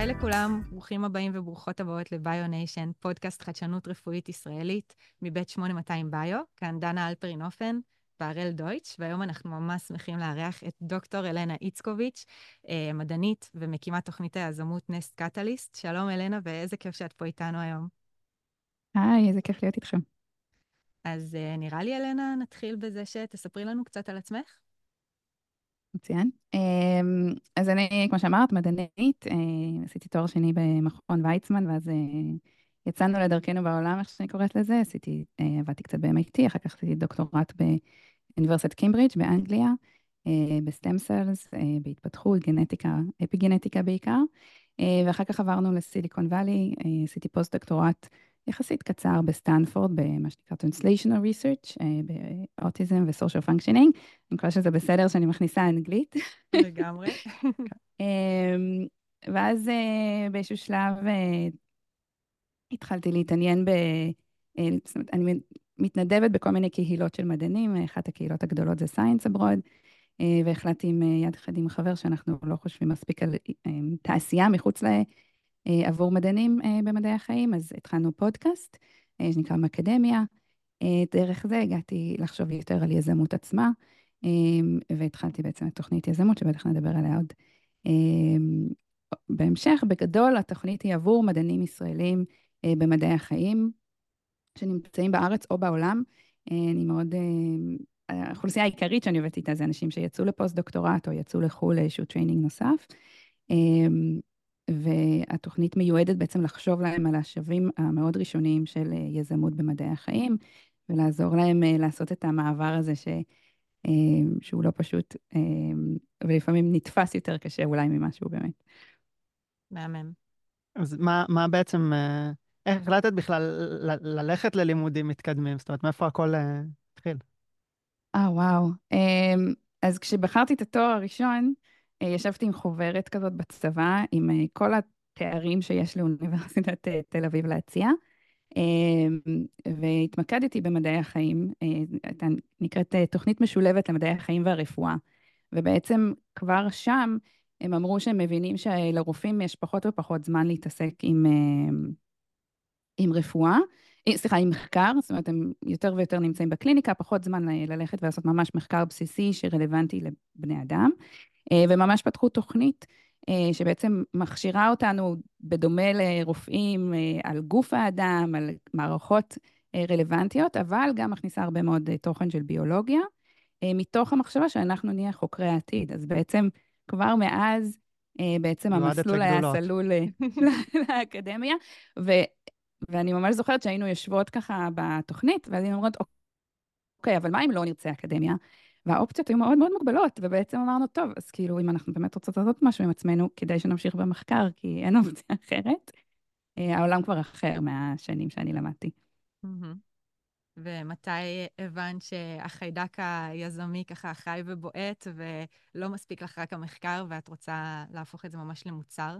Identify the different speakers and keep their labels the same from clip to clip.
Speaker 1: היי לכולם, ברוכים הבאים וברוכות הבאות לביוניישן, פודקאסט חדשנות רפואית ישראלית מבית 8200 ביו, כאן דנה אלפרין-אופן והראל דויטש, והיום אנחנו ממש שמחים לארח את דוקטור אלנה איצקוביץ', מדענית ומקימת תוכנית היזמות נסט קטליסט. שלום אלנה, ואיזה כיף שאת פה איתנו היום.
Speaker 2: היי, איזה כיף להיות איתכם.
Speaker 1: אז נראה לי, אלנה, נתחיל בזה שתספרי לנו קצת על עצמך.
Speaker 2: מצוין. אז אני, כמו שאמרת, מדענית, עשיתי תואר שני במכון ויצמן, ואז יצאנו לדרכנו בעולם, איך שאני קוראת לזה, עבדתי קצת ב-MIT, אחר כך עשיתי דוקטורט באוניברסיטת קיימברידג' באנגליה, בסטם סלס, בהתפתחות, גנטיקה, אפיגנטיקה בעיקר, ואחר כך עברנו לסיליקון וואלי, עשיתי פוסט-דוקטורט יחסית קצר בסטנפורד, במה שנקרא Translational Research, באוטיזם ו-Social Functioning. אני מקווה שזה בסדר שאני מכניסה אנגלית.
Speaker 1: לגמרי.
Speaker 2: ואז באיזשהו שלב התחלתי להתעניין זאת אומרת, אני מתנדבת בכל מיני קהילות של מדענים, אחת הקהילות הגדולות זה Science Abroad, והחלטתי יד אחד עם חבר שאנחנו לא חושבים מספיק על תעשייה מחוץ עבור מדענים במדעי החיים, אז התחלנו פודקאסט שנקרא מאקדמיה. דרך זה הגעתי לחשוב יותר על יזמות עצמה, והתחלתי בעצם את תוכנית יזמות, שבטח נדבר עליה עוד בהמשך. בגדול, התוכנית היא עבור מדענים ישראלים במדעי החיים, שנמצאים בארץ או בעולם. אני מאוד, האוכלוסייה העיקרית שאני עובדת איתה זה אנשים שיצאו לפוסט-דוקטורט או יצאו לחו"ל לאיזשהו טריינינג נוסף. והתוכנית מיועדת בעצם לחשוב להם על השלבים המאוד ראשוניים של יזמות במדעי החיים, ולעזור להם לעשות את המעבר הזה שהוא לא פשוט, ולפעמים נתפס יותר קשה אולי ממשהו באמת.
Speaker 1: מהמם.
Speaker 3: אז מה בעצם, איך החלטת בכלל ללכת ללימודים מתקדמים? זאת אומרת, מאיפה הכל התחיל?
Speaker 2: וואו. אז כשבחרתי את התואר הראשון, ישבתי עם חוברת כזאת בצבא, עם כל התארים שיש לאוניברסיטת תל אביב להציע, והתמקדתי במדעי החיים, הייתה נקראת תוכנית משולבת למדעי החיים והרפואה, ובעצם כבר שם הם אמרו שהם מבינים שלרופאים יש פחות ופחות זמן להתעסק עם רפואה, סליחה, עם מחקר, זאת אומרת, הם יותר ויותר נמצאים בקליניקה, פחות זמן ללכת ולעשות ממש מחקר בסיסי שרלוונטי לבני אדם, וממש פתחו תוכנית שבעצם מכשירה אותנו בדומה לרופאים על גוף האדם, על מערכות רלוונטיות, אבל גם מכניסה הרבה מאוד תוכן של ביולוגיה, מתוך המחשבה שאנחנו נהיה חוקרי העתיד. אז בעצם כבר מאז, בעצם המסלול היה סלול לאקדמיה, ואני ממש זוכרת שהיינו יושבות ככה בתוכנית, ואז היינו אומרות, אוקיי, אבל מה אם לא נרצה אקדמיה? והאופציות היו מאוד מאוד מוגבלות, ובעצם אמרנו, טוב, אז כאילו, אם אנחנו באמת רוצות לעשות משהו עם עצמנו, כדאי שנמשיך במחקר, כי אין אופציה אחרת. העולם כבר אחר מהשנים שאני למדתי.
Speaker 1: ומתי הבנת שהחיידק היזמי ככה חי ובועט, ולא מספיק לך רק המחקר, ואת רוצה להפוך את זה ממש למוצר?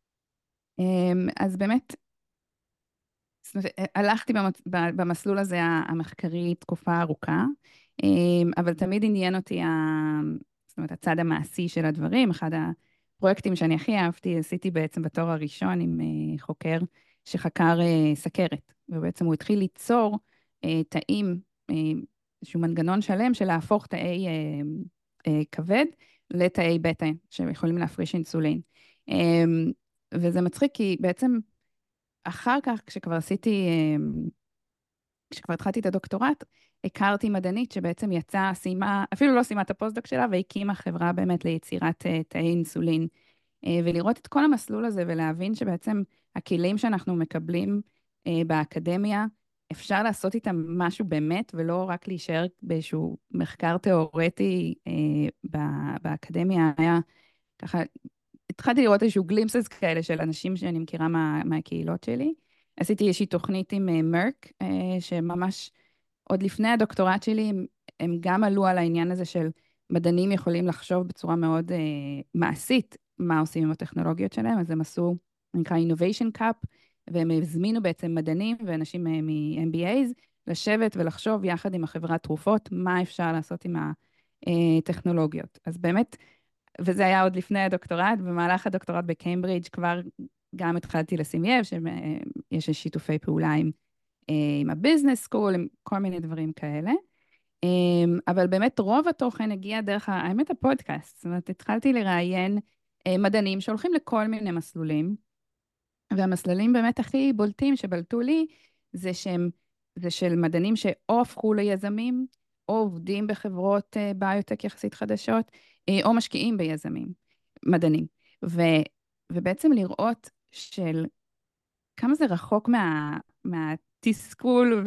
Speaker 2: אז באמת, זאת אומרת, הלכתי במסלול הזה המחקרי תקופה ארוכה, אבל תמיד עניין אותי זאת אומרת, הצד המעשי של הדברים. אחד הפרויקטים שאני הכי אהבתי, עשיתי בעצם בתואר הראשון עם חוקר שחקר סכרת, ובעצם הוא התחיל ליצור תאים, איזשהו מנגנון שלם של להפוך תאי כבד לתאי בטא, שיכולים להפריש אינסולין. וזה מצחיק כי בעצם אחר כך, כשכבר התחלתי את הדוקטורט, הכרתי מדענית שבעצם סיימה, אפילו לא סיימה את הפוסט-דוק שלה, והקימה חברה באמת ליצירת תאי אינסולין. ולראות את כל המסלול הזה ולהבין שבעצם הכלים שאנחנו מקבלים באקדמיה, אפשר לעשות איתם משהו באמת, ולא רק להישאר באיזשהו מחקר תיאורטי באקדמיה. היה ככה, התחלתי לראות איזשהו גלימפסס כאלה של אנשים שאני מכירה מהקהילות שלי. עשיתי איזושהי תוכנית עם מרק, שממש עוד לפני הדוקטורט שלי, הם גם עלו על העניין הזה של מדענים יכולים לחשוב בצורה מאוד מעשית מה עושים עם הטכנולוגיות שלהם, אז הם עשו, נקרא Innovation Cup, והם הזמינו בעצם מדענים ואנשים מ-MBAs לשבת ולחשוב יחד עם החברת תרופות מה אפשר לעשות עם הטכנולוגיות. אז באמת, וזה היה עוד לפני הדוקטורט. במהלך הדוקטורט בקיימברידג' כבר גם התחלתי לשים לב שיש שיתופי פעולה עם הביזנס סקול, עם כל מיני דברים כאלה. אבל באמת רוב התוכן הגיע דרך, האמת, הפודקאסט. זאת אומרת, התחלתי לראיין מדענים שהולכים לכל מיני מסלולים, והמסלולים באמת הכי בולטים שבלטו לי, זה של מדענים שאו הפכו ליזמים, או עובדים בחברות ביוטק יחסית חדשות, או משקיעים ביזמים, מדענים. ובעצם לראות של כמה זה רחוק מהתסכול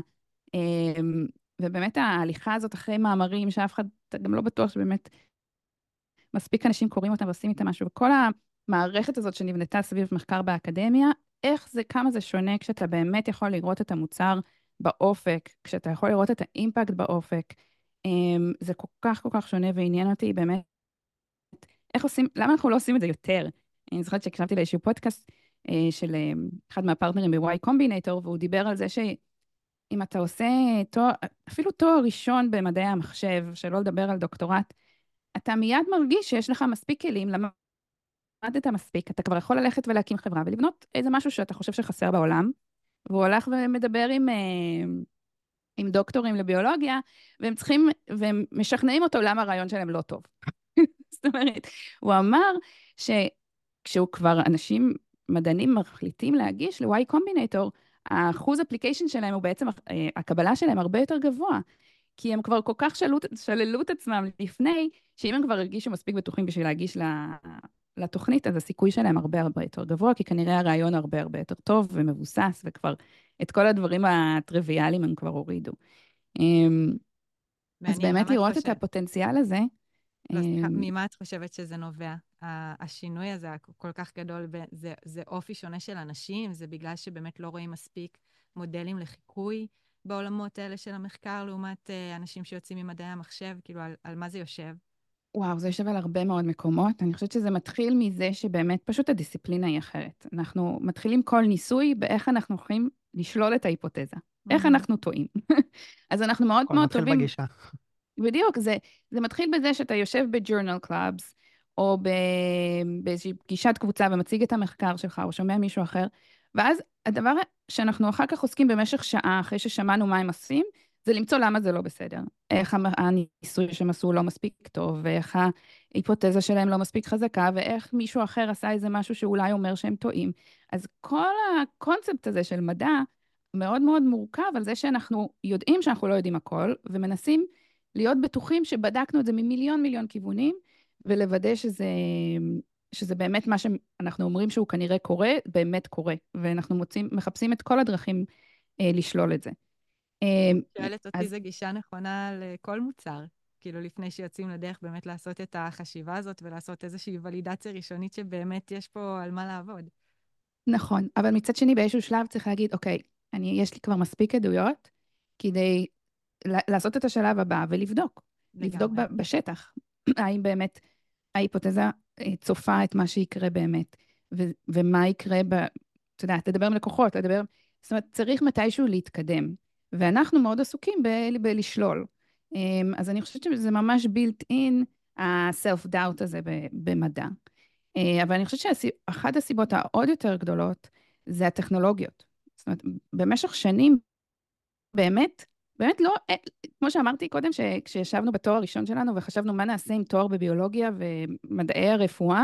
Speaker 2: ובאמת ההליכה הזאת אחרי מאמרים שאף אחד, אתה גם לא בטוח שבאמת מספיק אנשים קוראים אותם ועושים איתם משהו, וכל המערכת הזאת שנבנתה סביב מחקר באקדמיה, כמה זה שונה כשאתה באמת יכול לראות את המוצר באופק, כשאתה יכול לראות את האימפקט באופק, זה כל כך שונה ועניין אותי באמת, למה אנחנו לא עושים את זה יותר? אני זוכרת שהקשבתי לאיזשהו פודקאסט של אחד מהפרטנרים ב-Y Combinator, והוא דיבר על זה שאם אתה עושה אפילו תואר ראשון במדעי המחשב, שלא לדבר על דוקטורט, אתה מיד מרגיש שיש לך מספיק כלים, למדת מספיק, אתה כבר יכול ללכת ולהקים חברה ולבנות איזה משהו שאתה חושב שחסר בעולם, והוא הולך ומדבר עם דוקטורים לביולוגיה, והם משכנעים אותו למה הרעיון שלהם לא טוב. זאת אומרת, הוא אמר שכשהוא כבר אנשים מדענים מחליטים להגיש ל-Y Combinator, האחוז אפליקיישן שלהם הוא בעצם, הקבלה שלהם הרבה יותר גבוה, כי הם כבר כל כך שללו את עצמם לפני, שאם הם כבר הרגישו מספיק בטוחים בשביל להגיש לתוכנית, אז הסיכוי שלהם הרבה יותר גבוה, כי כנראה הרעיון הרבה יותר טוב ומבוסס, וכבר את כל הדברים הטריוויאליים הם כבר הורידו. אז באמת לראות את הפוטנציאל הזה.
Speaker 1: ממה את חושבת שזה נובע? השינוי הזה כל כך גדול, זה אופי שונה של אנשים, זה בגלל שבאמת לא רואים מספיק מודלים לחיקוי בעולמות האלה של המחקר, לעומת אנשים שיוצאים ממדעי המחשב, כאילו על מה זה יושב?
Speaker 2: וואו, זה יושב על הרבה מאוד מקומות. אני חושבת שזה מתחיל מזה שבאמת פשוט הדיסציפלינה היא אחרת. אנחנו מתחילים כל ניסוי באיך אנחנו יכולים לשלול את ההיפותזה. איך אנחנו טועים. אז אנחנו מאוד מאוד טובים.
Speaker 3: הכל מתחיל בגישה.
Speaker 2: בדיוק, זה מתחיל בזה שאתה יושב בג'ורנל קלאבס, או באיזושהי פגישת קבוצה ומציג את המחקר שלך, או שומע מישהו אחר, ואז הדבר שאנחנו אחר כך עוסקים במשך שעה, אחרי ששמענו מה הם עושים, זה למצוא למה זה לא בסדר. איך הניסוי שהם עשו לא מספיק טוב, ואיך ההיפותזה שלהם לא מספיק חזקה, ואיך מישהו אחר עשה איזה משהו שאולי אומר שהם טועים. אז כל הקונספט הזה של מדע מאוד מאוד מורכב על זה שאנחנו יודעים שאנחנו לא יודעים הכל, ומנסים להיות בטוחים שבדקנו את זה ממיליון כיוונים, ולוודא שזה באמת מה שאנחנו אומרים שהוא כנראה קורה, באמת קורה, ואנחנו מחפשים את כל הדרכים לשלול את זה.
Speaker 1: שואלת אותי, זו גישה נכונה לכל מוצר, כאילו לפני שיוצאים לדרך באמת לעשות את החשיבה הזאת, ולעשות איזושהי ולידציה ראשונית שבאמת יש פה על מה לעבוד.
Speaker 2: נכון, אבל מצד שני באיזשהו שלב צריך להגיד, אוקיי, יש לי כבר מספיק עדויות, כדי לעשות את השלב הבא ולבדוק. לבדוק בשטח. האם באמת ההיפותזה צופה את מה שיקרה באמת, ומה יקרה אתה יודע, תדבר עם לקוחות, זאת אומרת, צריך מתישהו להתקדם. ואנחנו מאוד עסוקים בלשלול. אז אני חושבת שזה ממש built in, ה-self-doubt הזה במדע. אבל אני חושבת שאחת הסיבות העוד יותר גדולות, זה הטכנולוגיות. זאת אומרת, במשך שנים, באמת לא, כמו שאמרתי קודם, כשישבנו בתואר הראשון שלנו, וחשבנו מה נעשה עם תואר בביולוגיה ומדעי הרפואה,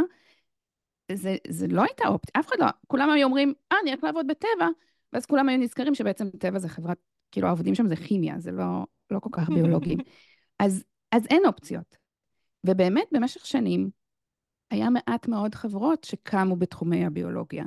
Speaker 2: זה לא הייתה אופציה, אף אחד לא, כולם היו אומרים, אני רק לעבוד בטבע, ואז כולם היו נזכרים שבעצם טבע זה חברת, כאילו העובדים שם זה כימיה, זה לא כל כך ביולוגים. אז אין אופציות. ובאמת, במשך שנים, היה מעט מאוד חברות שקמו בתחומי הביולוגיה.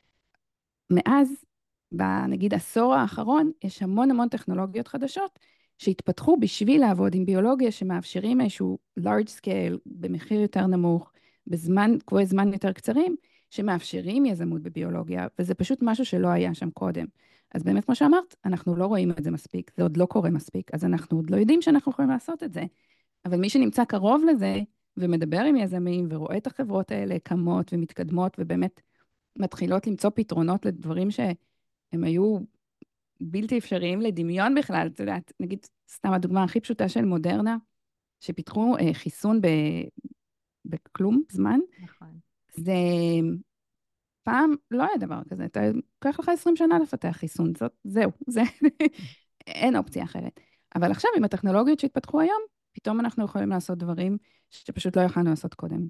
Speaker 2: מאז, נגיד עשור האחרון, יש המון טכנולוגיות חדשות שהתפתחו בשביל לעבוד עם ביולוגיה, שמאפשרים איזשהו large scale במחיר יותר נמוך, קבועי זמן יותר קצרים, שמאפשרים יזמות בביולוגיה, וזה פשוט משהו שלא היה שם קודם. אז באמת, כמו שאמרת, אנחנו לא רואים את זה מספיק, זה עוד לא קורה מספיק, אז אנחנו עוד לא יודעים שאנחנו יכולים לעשות את זה. אבל מי שנמצא קרוב לזה, ומדבר עם יזמים, ורואה את החברות האלה קמות ומתקדמות, ובאמת מתחילות למצוא פתרונות לדברים שהם היו בלתי אפשריים לדמיון בכלל. את יודעת, נגיד, סתם הדוגמה הכי פשוטה של מודרנה, שפיתחו חיסון בכלום זמן.
Speaker 1: נכון.
Speaker 2: זה פעם לא היה דבר כזה, אתה לוקח לך 20 שנה לפתח חיסון, זהו, אין אופציה אחרת. אבל עכשיו עם הטכנולוגיות שהתפתחו היום, פתאום אנחנו יכולים לעשות דברים שפשוט לא יכולנו לעשות קודם.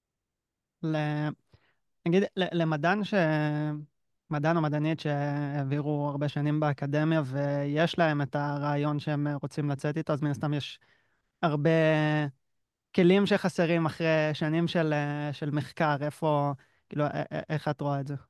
Speaker 3: נגיד, מדען או מדענית שהעבירו הרבה שנים באקדמיה ויש להם את הרעיון שהם רוצים לצאת איתו, אז מן הסתם יש הרבה כלים שחסרים אחרי שנים של מחקר. איפה, כאילו, איך את רואה את זה?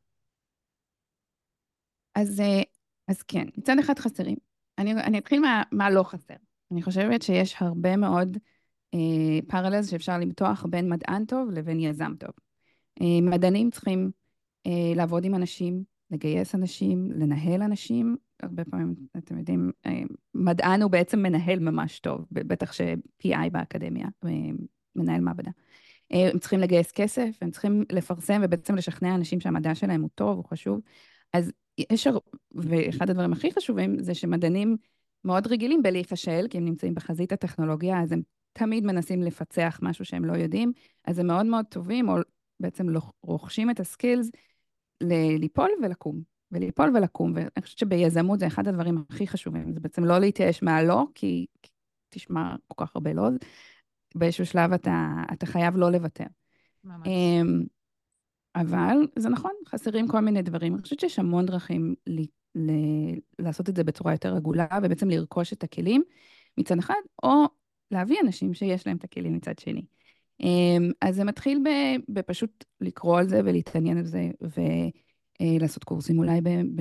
Speaker 2: אז כן, מצד אחד חסרים. אני אתחיל מה לא חסר. אני חושבת שיש הרבה מאוד פרלז שאפשר למתוח בין מדען טוב לבין יזם טוב. מדענים צריכים לעבוד עם אנשים, לגייס אנשים, לנהל אנשים. הרבה פעמים, אתם יודעים, מדען הוא בעצם מנהל ממש טוב, בטח ש-PI באקדמיה, מנהל מעבדה. הם צריכים לגייס כסף, הם צריכים לפרסם ובעצם לשכנע אנשים שהמדע שלהם הוא טוב, הוא חשוב. אז ואחד הדברים הכי חשובים זה שמדענים מאוד רגילים בלהיפשל, כי הם נמצאים בחזית הטכנולוגיה, אז הם תמיד מנסים לפצח משהו שהם לא יודעים, אז הם מאוד מאוד טובים, או בעצם רוכשים את הסקילס ליפול ולקום, ולפול ולקום, ואני חושבת שביזמות זה אחד הדברים הכי חשובים, זה בעצם לא להתייאש מהלא, כי תשמע כל כך הרבה לא, באיזשהו שלב אתה חייב לא לוותר.
Speaker 1: ממש.
Speaker 2: אבל זה נכון, חסרים כל מיני דברים. אני חושבת שיש המון דרכים לעשות את זה בצורה יותר רגולה, ובעצם לרכוש את הכלים מצד אחד, או להביא אנשים שיש להם את הכלים מצד שני. אז זה מתחיל בפשוט לקרוא על זה ולהתעניין על זה, ולעשות קורסים אולי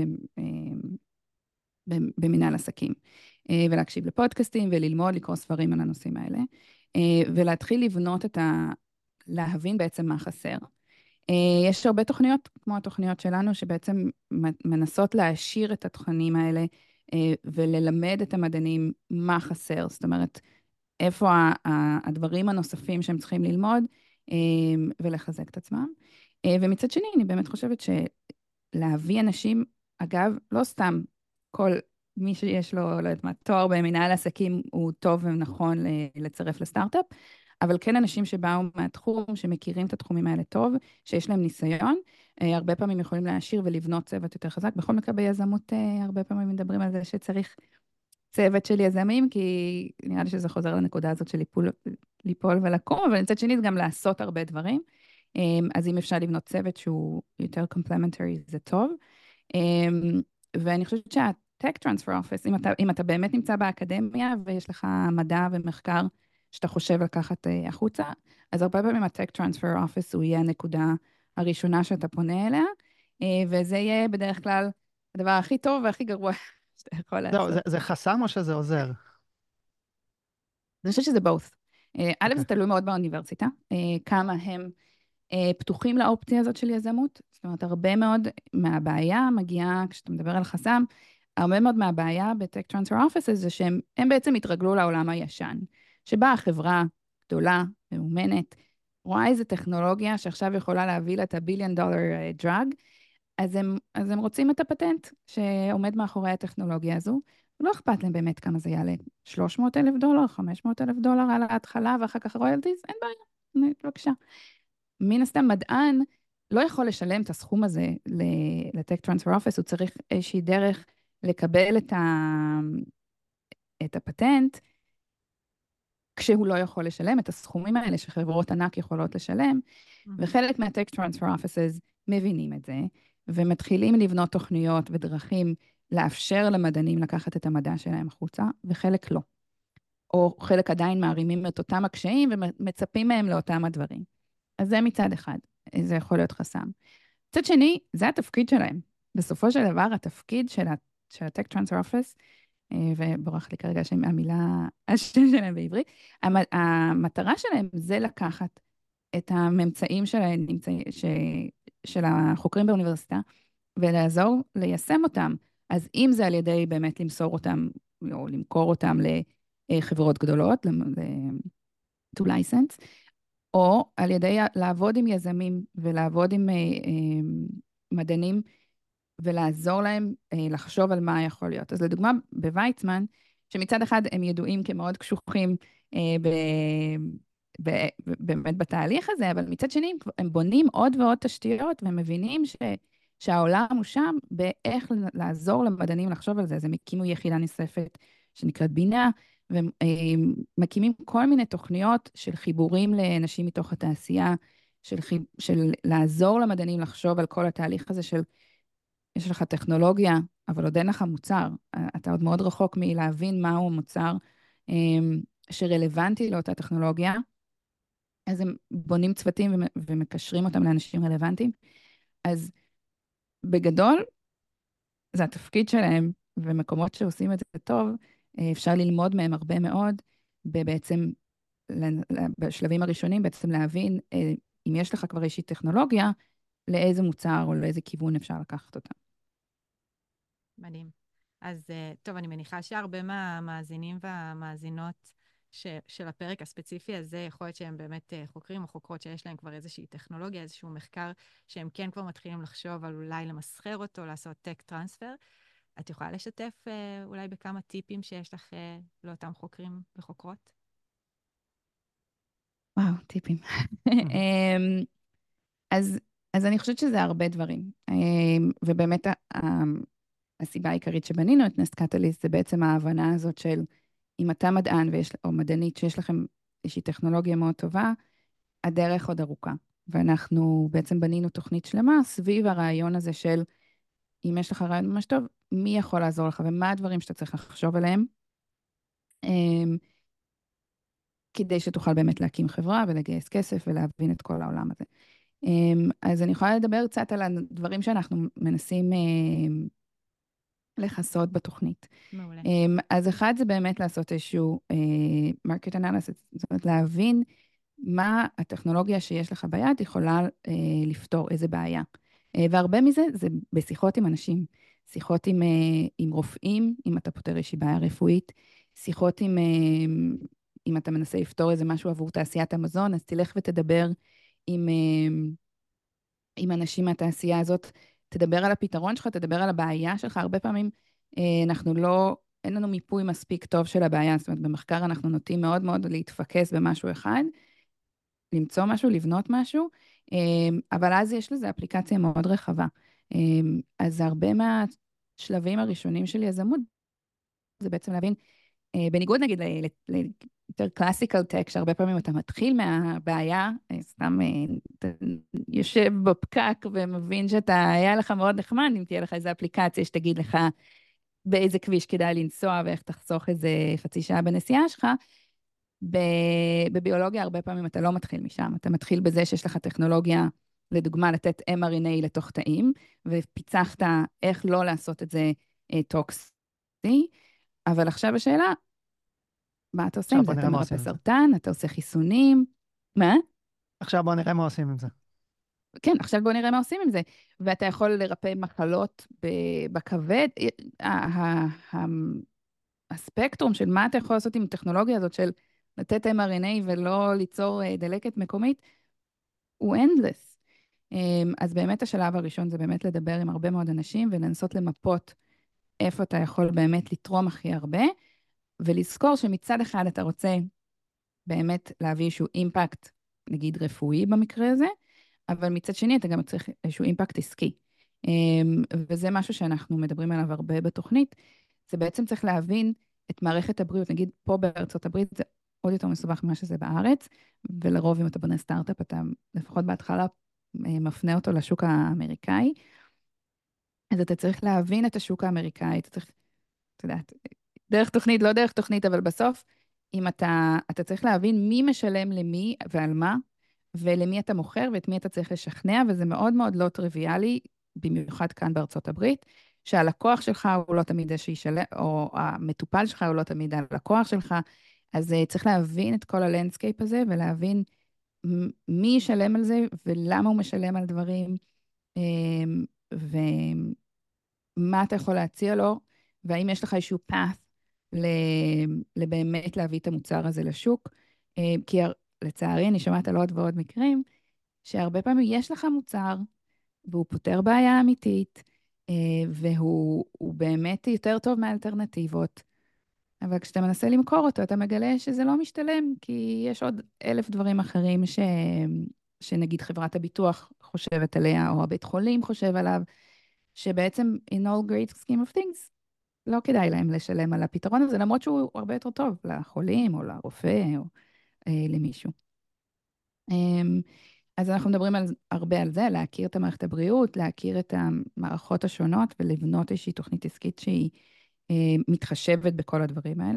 Speaker 2: במנהל עסקים, ולהקשיב לפודקאסטים וללמוד, לקרוא ספרים על הנושאים האלה, ולהתחיל לבנות להבין בעצם מה חסר. יש הרבה תוכניות, כמו התוכניות שלנו, שבעצם מנסות להעשיר את התכנים האלה, וללמד את המדענים מה חסר, זאת אומרת, איפה הדברים הנוספים שהם צריכים ללמוד, ולחזק את עצמם. ומצד שני, אני באמת חושבת שלהביא אנשים, אגב, לא סתם כל מי שיש לו, לא יודעת מה, תואר במנהל עסקים הוא טוב ונכון לצרף לסטארט-אפ, אבל כן אנשים שבאו מהתחום, שמכירים את התחומים האלה טוב, שיש להם ניסיון, הרבה פעמים יכולים להעשיר ולבנות צוות יותר חזק. בכל מקרה ביזמות, הרבה פעמים מדברים על זה שצריך צוות של יזמים, כי נראה לי שזה חוזר לנקודה הזאת של ליפול ולקום, אבל מצד שני זה גם לעשות הרבה דברים. אז אם אפשר לבנות צוות שהוא יותר complementary, זה טוב. ואני חושבת שה-Tech Transfer Office, אם אתה באמת נמצא באקדמיה ויש לך מדע ומחקר שאתה חושב לקחת החוצה, אז הרבה פעמים ה-Tech Transfer Office הוא יהיה הנקודה הראשונה שאתה פונה אליה, וזה יהיה בדרך כלל הדבר הכי טוב והכי גרוע שאתה יכול לעשות.
Speaker 3: זהו, זה חסם או שזה עוזר?
Speaker 2: אני חושבת שזה both. א',
Speaker 3: אוקיי.
Speaker 2: זה תלוי מאוד באוניברסיטה, כמה הם פתוחים לאופציה הזאת של יזמות. זאת אומרת, הרבה מאוד מהבעיה מגיעה, כשאתה מדבר על חסם, הרבה מאוד מהבעיה ב-Tech Transfer Offices זה שהם בעצם התרגלו לעולם הישן, שבה החברה גדולה, מאומנת, רואה איזו טכנולוגיה שעכשיו יכולה להביא לה את $1 billion drug, אז הם רוצים את הפטנט שעומד מאחורי הטכנולוגיה הזו, לא אכפת להם באמת כמה זה יעלה, $300,000, $500,000 על ההתחלה ואחר כך רויאלטיז, אין בעיה, בבקשה. מן הסתם מדען לא יכול לשלם את הסכום הזה ל-Tech Transfer Office, הוא צריך איזושהי דרך לקבל את הפטנט, כשהוא לא יכול לשלם את הסכומים האלה שחברות ענק יכולות לשלם, וחלק מה-Tech Transfer Offices מבינים את זה, ומתחילים לבנות תוכניות ודרכים לאפשר למדענים לקחת את המדע שלהם החוצה, וחלק לא. או חלק עדיין מערימים את אותם הקשיים ומצפים מהם לאותם הדברים. אז זה מצד אחד, זה יכול להיות חסם. מצד שני, זה התפקיד שלהם. בסופו של דבר, התפקיד של ה-Tech Transfer Office, וברח לי כרגע המילה, השם שלהם בעברית, המטרה שלהם זה לקחת את הממצאים של החוקרים באוניברסיטה, ולעזור ליישם אותם. אז אם זה על ידי באמת למסור אותם, או למכור אותם לחברות גדולות, to license, או על ידי לעבוד עם יזמים ולעבוד עם מדענים ולעזור להם לחשוב על מה יכול להיות. אז לדוגמה, בוויצמן, שמצד אחד הם ידועים כמאוד קשוחים באמת בתהליך הזה, אבל מצד שני הם בונים עוד ועוד תשתיות והם מבינים שהעולם הוא שם באיך לעזור למדענים לחשוב על זה. אז הם הקימו יחידה נוספת שנקראת בינה, והם מקימים כל מיני תוכניות של חיבורים לאנשים מתוך התעשייה, של לעזור למדענים לחשוב על כל התהליך הזה של, יש לך טכנולוגיה, אבל עוד אין לך מוצר. אתה עוד מאוד רחוק מלהבין מהו המוצר שרלוונטי לאותה טכנולוגיה, אז הם בונים צוותים ומקשרים אותם לאנשים רלוונטיים. אז בגדול, זה התפקיד שלהם, ומקומות שעושים את זה טוב, אפשר ללמוד מהם הרבה מאוד, בעצם, בשלבים הראשונים, בעצם להבין אם יש לך כבר איזושהי טכנולוגיה, לאיזה מוצר או לאיזה כיוון אפשר לקחת אותה.
Speaker 1: מדהים. אז טוב, אני מניחה שהרבה מהמאזינים והמאזינות של הפרק הספציפי הזה, יכול להיות שהם באמת חוקרים או חוקרות שיש להם כבר איזושהי טכנולוגיה, איזשהו מחקר, שהם כן כבר מתחילים לחשוב על אולי למסחר אותו, לעשות טק טרנספר. את יכולה לשתף אולי בכמה טיפים שיש לך לאותם חוקרים וחוקרות?
Speaker 2: וואו, טיפים. אז אני חושבת שזה הרבה דברים. ובאמת הסיבה העיקרית שבנינו את נסט קטליסט זה בעצם ההבנה הזאת של אם אתה מדען או מדענית שיש לכם איזושהי טכנולוגיה מאוד טובה, הדרך עוד ארוכה. ואנחנו בעצם בנינו תוכנית שלמה סביב הרעיון הזה של אם יש לך רעיון ממש טוב, מי יכול לעזור לך ומה הדברים שאתה צריך לחשוב עליהם, כדי שתוכל באמת להקים חברה ולגייס כסף ולהבין את כל העולם הזה. אז אני יכולה לדבר קצת על הדברים שאנחנו מנסים לחסות בתוכנית.
Speaker 1: מעולה.
Speaker 2: אז אחד זה באמת לעשות איזשהו market analysis, זאת אומרת להבין מה הטכנולוגיה שיש לך ביד יכולה לפתור, איזה בעיה. והרבה מזה זה בשיחות עם אנשים, שיחות עם רופאים, אם אתה פותר איזושהי בעיה רפואית, שיחות אם אתה מנסה לפתור איזה משהו עבור תעשיית המזון, אז תלך ותדבר עם אנשים מהתעשייה הזאת, תדבר על הפתרון שלך, תדבר על הבעיה שלך. הרבה פעמים אין לנו מיפוי מספיק טוב של הבעיה, זאת אומרת, במחקר אנחנו נוטים מאוד מאוד להתפקס במשהו אחד, למצוא משהו, לבנות משהו, אבל אז יש לזה אפליקציה מאוד רחבה. אז הרבה מהשלבים הראשונים של יזמות, זה בעצם להבין, בניגוד נגיד יותר קלאסיקל טק, שהרבה פעמים אתה מתחיל מהבעיה, סתם אתה יושב בפקק ומבין היה לך מאוד נחמד, אם תהיה לך איזו אפליקציה שתגיד לך באיזה כביש כדאי לנסוע ואיך תחסוך איזה חצי שעה בנסיעה שלך, בביולוגיה הרבה פעמים אתה לא מתחיל משם, אתה מתחיל בזה שיש לך טכנולוגיה, לדוגמה לתת mRNA לתוך תאים, ופיצחת איך לא לעשות את זה טוקסי, אבל עכשיו השאלה, מה אתה עושה עם זה? אתה מרפא סרטן, אתה עושה חיסונים, מה?
Speaker 3: עכשיו בוא נראה מה עושים עם זה.
Speaker 2: כן, עכשיו בוא נראה מה עושים עם זה. ואתה יכול לרפא מחלות בכבד. הספקטרום של מה אתה יכול לעשות עם הטכנולוגיה הזאת של לתת mRNA ולא ליצור דלקת מקומית, הוא endless. אז באמת השלב הראשון זה באמת לדבר עם הרבה מאוד אנשים ולנסות למפות איפה אתה יכול באמת לתרום הכי הרבה, ולזכור שמצד אחד אתה רוצה באמת להביא איזשהו אימפקט, נגיד רפואי במקרה הזה, אבל מצד שני אתה גם צריך איזשהו אימפקט עסקי. וזה משהו שאנחנו מדברים עליו הרבה בתוכנית, זה בעצם צריך להבין את מערכת הבריאות, נגיד פה בארצות הברית זה עוד יותר מסובך ממה שזה בארץ, ולרוב אם אתה בונה סטארט-אפ, אתה לפחות בהתחלה מפנה אותו לשוק האמריקאי, אז אתה צריך להבין את השוק האמריקאי, אתה צריך, אתה יודעת, דרך תוכנית, לא דרך תוכנית, אבל בסוף, אם אתה צריך להבין מי משלם למי ועל מה, ולמי אתה מוכר ואת מי אתה צריך לשכנע, וזה מאוד מאוד לא טריוויאלי, במיוחד כאן בארצות הברית, שהלקוח שלך הוא לא תמיד זה שישלם, או המטופל שלך הוא לא תמיד הלקוח שלך, אז צריך להבין את כל הלנדסקייפ הזה, ולהבין מי ישלם על זה, ולמה הוא משלם על דברים, ומה אתה יכול להציע לו, והאם יש לך איזשהו path לבאמת להביא את המוצר הזה לשוק, כי לצערי אני שומעת על עוד ועוד מקרים, שהרבה פעמים יש לך מוצר, והוא פותר בעיה אמיתית, והוא באמת יותר טוב מהאלטרנטיבות, אבל כשאתה מנסה למכור אותו, אתה מגלה שזה לא משתלם, כי יש עוד 1,000 דברים אחרים שנגיד חברת הביטוח חושבת עליה, או הבית חולים חושב עליו, שבעצם in all great scheme of things, לא כדאי להם לשלם על הפתרון הזה, למרות שהוא הרבה יותר טוב לחולים, או לרופא, או למישהו. אז אנחנו מדברים הרבה על זה, להכיר את המערכת הבריאות, להכיר את המערכות השונות, ולבנות איזושהי תוכנית עסקית שהיא מתחשבת בכל הדברים האלה.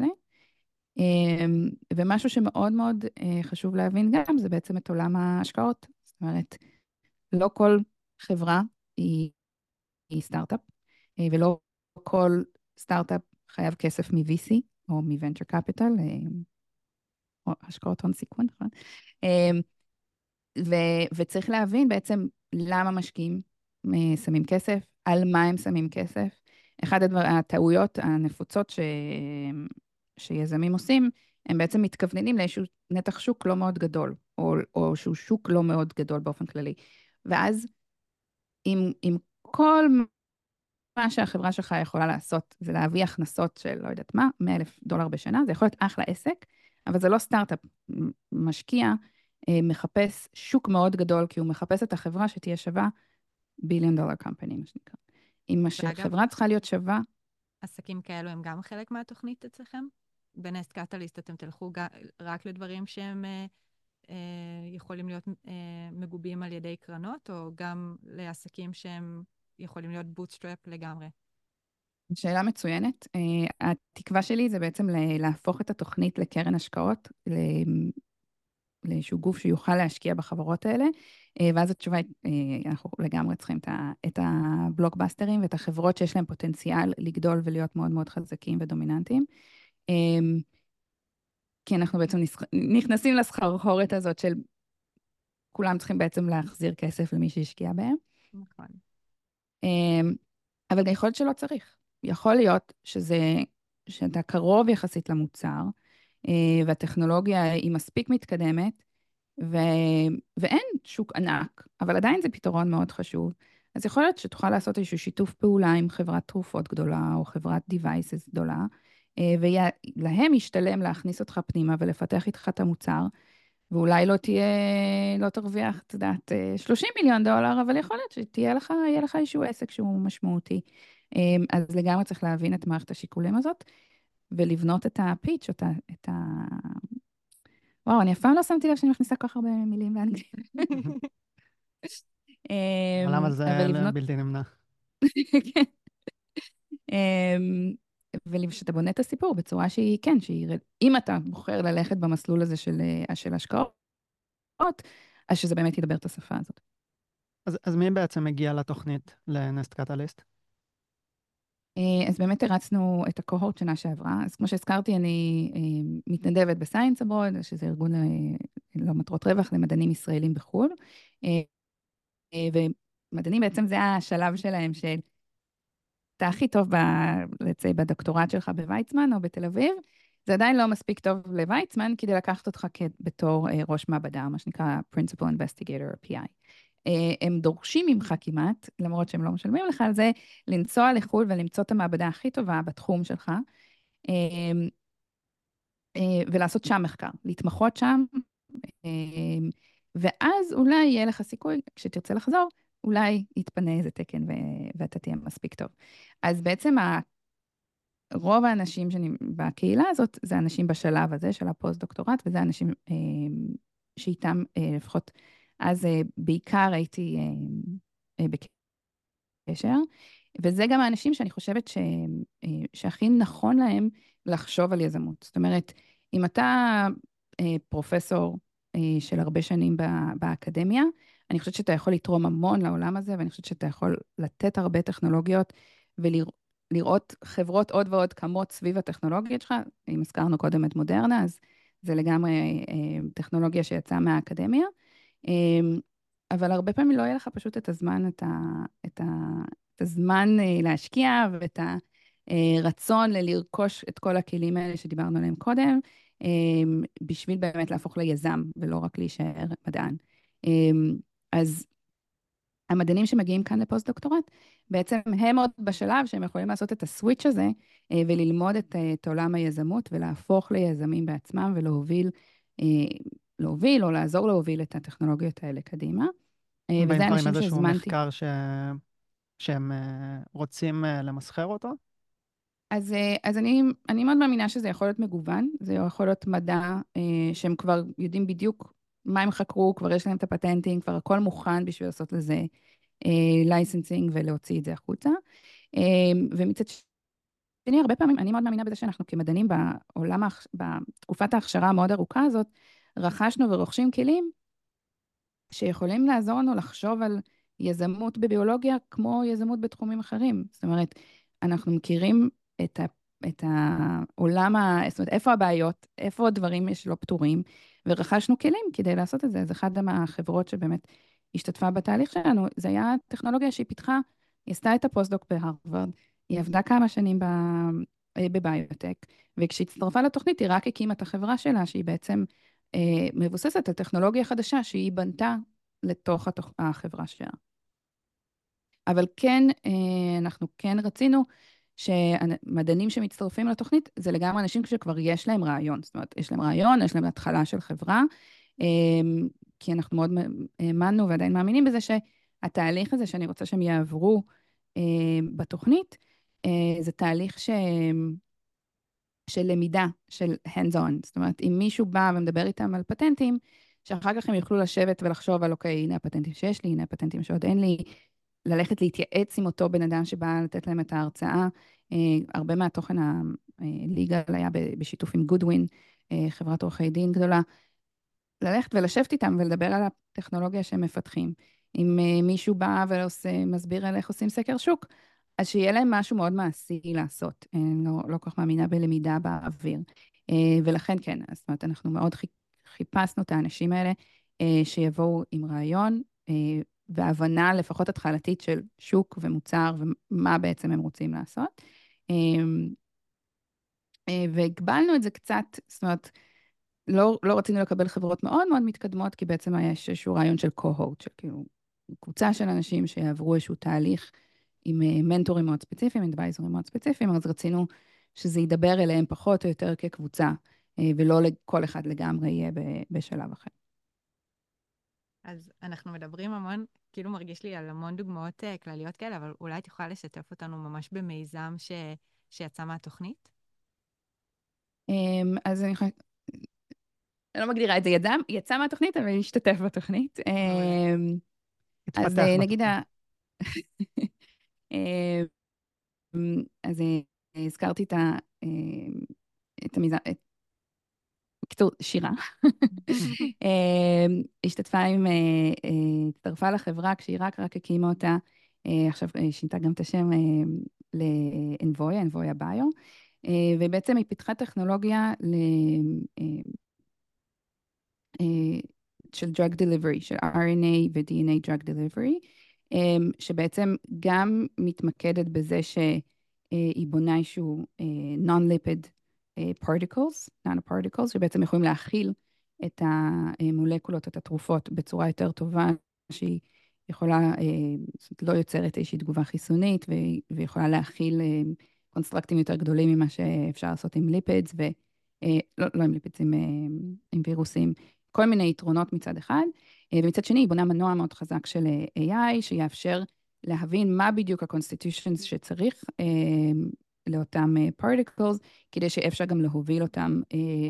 Speaker 2: ומשהו שמאוד מאוד חשוב להבין גם, זה בעצם את עולם ההשקעות. זאת אומרת, לא כל חברה היא סטארט-אפ, ולא כל סטארט-אפ חייב כסף מ-VC, או מ-Venture Capital, או השקעות הון סיכון, נכון? וצריך להבין בעצם למה משקיעים שמים כסף, על מה הם שמים כסף. אחד הטעויות הנפוצות שיזמים עושים, הם בעצם מתכווננים לאיזשהו נתח שוק לא מאוד גדול, או שהוא שוק לא מאוד גדול באופן כללי. ואז אם כל מה שהחברה שלך יכולה לעשות, זה להביא הכנסות של, לא יודעת מה, $100,000 בשנה, זה יכול להיות אחלה עסק, אבל זה לא סטארט-אפ. משקיע מחפש שוק מאוד גדול, כי הוא מחפש את החברה שתהיה שווה $1,000,000,000 company, מה שנקרא. אם החברה צריכה להיות שווה...
Speaker 1: עסקים כאלו הם גם חלק מהתוכנית אצלכם? בנסט קטליסט אתם תלכו רק לדברים שהם יכולים להיות מגובים על ידי קרנות, או גם לעסקים שהם יכולים להיות בוטסטראפ לגמרי?
Speaker 2: שאלה מצוינת. התקווה שלי זה בעצם להפוך את התוכנית לקרן השקעות, לאיזשהו גוף שיוכל להשקיע בחברות האלה, ואז התשובה היא, אנחנו לגמרי צריכים את הבלוקבאסטרים ואת החברות שיש להם פוטנציאל לגדול ולהיות מאוד מאוד חזקים ודומיננטיים. כי אנחנו בעצם נכנסים לסחרחורת הזאת של כולם צריכים בעצם להחזיר כסף למי שהשקיע בהם.
Speaker 1: נכון.
Speaker 2: אבל יכול להיות שלא צריך. יכול להיות שאתה קרוב יחסית למוצר, והטכנולוגיה היא מספיק מתקדמת, ואין שוק ענק, אבל עדיין זה פתרון מאוד חשוב. אז יכול להיות שתוכל לעשות איזשהו שיתוף פעולה עם חברת תרופות גדולה, או חברת devices גדולה, ולהם ישתלם להכניס אותך פנימה ולפתח איתך את המוצר, ואולי לא תרוויח, את יודעת, $30,000,000, אבל יכול להיות שיהיה לך איזשהו עסק שהוא משמעותי. אז לגמרי צריך להבין את מערכת השיקולים הזאת, ולבנות את הפיץ', וואו, אני אף פעם לא שמתי לב שאני מכניסה כל כך הרבה מילים באנגלית.
Speaker 3: למה זה בלתי נמנע?
Speaker 2: כן. ושאתה בונה את הסיפור בצורה שהיא, כן, אם אתה בוחר ללכת במסלול הזה של השקעות, אז שזה באמת ידבר את השפה הזאת.
Speaker 3: אז מי בעצם מגיע לתוכנית לנסט קטליסט?
Speaker 2: אז באמת הרצנו את הקוהורט שנה שעברה. אז כמו שהזכרתי, אני מתנדבת בסיינס אברוד, שזה ארגון לא מטרות רווח למדענים ישראלים בחו"ל. ומדענים בעצם זה השלב שלהם של אתה הכי טוב בדוקטורט שלך בוויצמן או בתל אביב, זה עדיין לא מספיק טוב לוויצמן כדי לקחת אותך בתור ראש מעבדה, מה שנקרא Principal Investigator, PI. הם דורשים ממך כמעט, למרות שהם לא משלמים לך על זה, לנסוע לחו"ל ולמצוא את המעבדה הכי טובה בתחום שלך, ולעשות שם מחקר, להתמחות שם, ואז אולי יהיה לך סיכוי, כשתרצה לחזור, אולי יתפנה איזה תקן ואתה תהיה מספיק טוב. אז בעצם רוב האנשים בקהילה הזאת, זה אנשים בשלב הזה של הפוסט-דוקטורט, וזה אנשים שאיתם לפחות, אז בעיקר הייתי בקשר, וזה גם האנשים שאני חושבת שהכי נכון להם לחשוב על יזמות. זאת אומרת, אם אתה פרופסור של הרבה שנים באקדמיה, אני חושבת שאתה יכול לתרום המון לעולם הזה, ואני חושבת שאתה יכול לתת הרבה טכנולוגיות ולראות חברות עוד ועוד קמות סביב הטכנולוגיות שלך. אם הזכרנו קודם את מודרנה, אז זה לגמרי טכנולוגיה שיצאה מהאקדמיה. אבל הרבה פעמים לא יהיה לך פשוט את הזמן, את הזמן להשקיע ואת הרצון לרכוש את כל הכלים האלה שדיברנו עליהם קודם, בשביל באמת להפוך ליזם ולא רק להישאר מדען. אז המדענים שמגיעים כאן לפוסט-דוקטורט, בעצם הם עוד בשלב שהם יכולים לעשות את הסוויץ' הזה, וללמוד את עולם היזמות, ולהפוך ליזמים בעצמם, להוביל או לעזור להוביל את הטכנולוגיות האלה קדימה.
Speaker 3: באים
Speaker 2: וזה
Speaker 3: כבר עם
Speaker 2: אנשים
Speaker 3: איזשהו
Speaker 2: שהזמנתי.
Speaker 3: מחקר שהם רוצים למסחר אותו?
Speaker 2: אז אני מאוד מאמינה שזה יכול להיות מגוון, זה יכול להיות מדע שהם כבר יודעים בדיוק מה הם חקרו, כבר יש להם את הפטנטים, כבר הכל מוכן בשביל לעשות לזה לייסנסינג ולהוציא את זה החוצה. ומצד שני, הרבה פעמים, אני מאוד מאמינה בזה שאנחנו כמדענים בתקופת ההכשרה המאוד ארוכה הזאת, רכשנו ורוכשים כלים שיכולים לעזור לנו לחשוב על יזמות בביולוגיה כמו יזמות בתחומים אחרים. זאת אומרת, אנחנו מכירים את העולם, זאת אומרת, איפה הבעיות, איפה הדברים שלא פתורים, ורכשנו כלים כדי לעשות את זה. אז אחת מהחברות שבאמת השתתפה בתהליך שלנו, זה היה טכנולוגיה שהיא פיתחה, היא עשתה את הפוסט-דוק בהרווארד, היא עבדה כמה שנים בביוטק, וכשהצטרפה לתוכנית היא רק הקימה את החברה שלה, שהיא בעצם מבוססת על טכנולוגיה חדשה שהיא בנתה לתוך החברה שלה. אבל כן, אנחנו כן רצינו שמדענים שמצטרפים לתוכנית, זה לגמרי אנשים שכבר יש להם רעיון. זאת אומרת, יש להם רעיון, יש להם התחלה של חברה, כי אנחנו מאוד האמנו ועדיין מאמינים בזה שהתהליך הזה שאני רוצה שהם יעברו בתוכנית, זה תהליך של למידה, של hands-on. זאת אומרת, אם מישהו בא ומדבר איתם על פטנטים, שאחר כך הם יוכלו לשבת ולחשוב על, אוקיי, הנה הפטנטים שיש לי, הנה הפטנטים שעוד אין לי, ללכת להתייעץ עם אותו בן אדם שבא לתת להם את ההרצאה. הרבה מהתוכן הליגל היה בשיתוף עם גודווין, חברת עורכי דין גדולה, ללכת ולשבת איתם ולדבר על הטכנולוגיה שהם מפתחים. אם מישהו בא ומסביר על איך עושים סקר שוק, אז שיהיה להם משהו מאוד מעשי לעשות. לא כל כך מאמינה בלמידה באוויר. ולכן כן, זאת אומרת, אנחנו מאוד חיפשנו את האנשים האלה שיבואו עם רעיון, והבנה לפחות התחלתית של שוק ומוצר ומה בעצם הם רוצים לעשות. והגבלנו את זה קצת, זאת אומרת, לא רצינו לקבל חברות מאוד מאוד מתקדמות, כי בעצם יש איזשהו רעיון של קוהורט, של כאילו קבוצה של אנשים שיעברו איזשהו תהליך עם מנטורים מאוד ספציפיים, אדוויזורים מאוד ספציפיים, אז רצינו שזה ידבר אליהם פחות או יותר כקבוצה, ולא לכל אחד לגמרי יהיה בשלב אחר.
Speaker 1: אז אנחנו מדברים המון, כאילו מרגיש לי על המון דוגמאות כלליות כאלה, אבל אולי תוכל לשתף אותנו ממש במיזם שיצא מהתוכנית?
Speaker 2: אז אני לא מגדירה את זה יצא מהתוכנית, אבל השתתף בתוכנית. אז נגיד, אז הזכרתי את המיזם, בקיצור, שירה. השתתפה הצטרפה לחברה כשהיא רק הקימה אותה, עכשיו שינתה גם את השם לאנבויה, אנבויה ביו, ובעצם היא פיתחה טכנולוגיה של drug delivery, של RNA ו-DNA drug delivery, שבעצם גם מתמקדת בזה שהיא בונה איזשהו non-lipid particles, nanoparticles, שבעצם יכולים להכיל את המולקולות, את התרופות, בצורה יותר טובה, שהיא יכולה, לא יוצרת איזושהי תגובה חיסונית, ויכולה להכיל קונסטרקטים יותר גדולים ממה שאפשר לעשות עם ליפידס, לא עם ליפידס, עם וירוסים, כל מיני יתרונות מצד אחד, ומצד שני היא בונה מנוע מאוד חזק של AI, שיאפשר להבין מה בדיוק ה-constitutions שצריך לאותם particles, כדי שאפשר גם להוביל אותם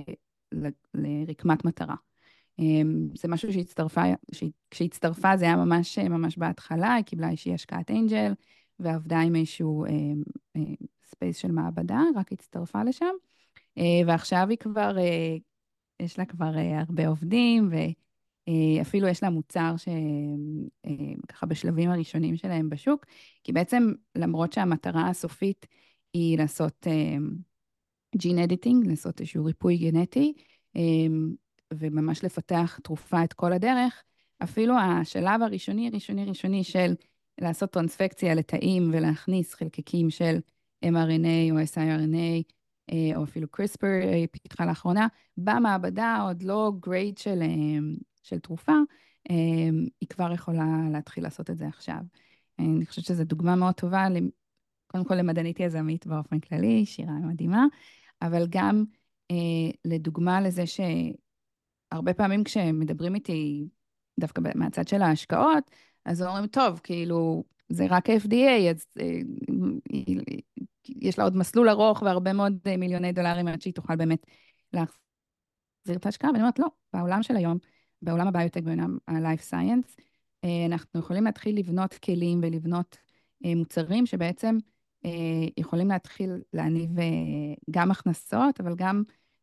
Speaker 2: לרקמת מטרה. זה משהו כשהצטרפה זה היה ממש בהתחלה, היא קיבלה איזושהי השקעת אנג'ל, ועבדה עם איזשהו ספייס של מעבדה, רק הצטרפה לשם, ועכשיו היא כבר, יש לה כבר הרבה עובדים, ואפילו יש לה מוצר שככה בשלבים הראשונים שלהם בשוק, כי בעצם למרות שהמטרה הסופית היא לעשות ג'ין אדיטינג, לעשות איזשהו ריפוי גנטי, וממש לפתח תרופה את כל הדרך, אפילו השלב הראשוני של לעשות טרנספקציה לתאים ולהכניס חלקיקים של mRNA או siRNA, או אפילו CRISPR פיתחה לאחרונה, במעבדה עוד לא גרייד של תרופה, היא כבר יכולה להתחיל לעשות את זה עכשיו. אני חושבת שזו דוגמה מאוד טובה, קודם כל למדענית יזמית באופן כללי, שירה מדהימה, אבל גם לדוגמה לזה שהרבה פעמים כשמדברים איתי, דווקא מהצד של ההשקעות, אז אומרים, טוב, כאילו, זה רק ה-FDA, אז יש לה עוד מסלול ארוך והרבה מאוד מיליוני דולרים עד שהיא תוכל באמת להחזיר את ההשקעה, ואני אומרת, לא, בעולם של היום, בעולם הביוטק, בעולם ה-life science, אנחנו יכולים להתחיל לבנות כלים ולבנות מוצרים שבעצם יכולים להתחיל להניב גם הכנסות, אבל גם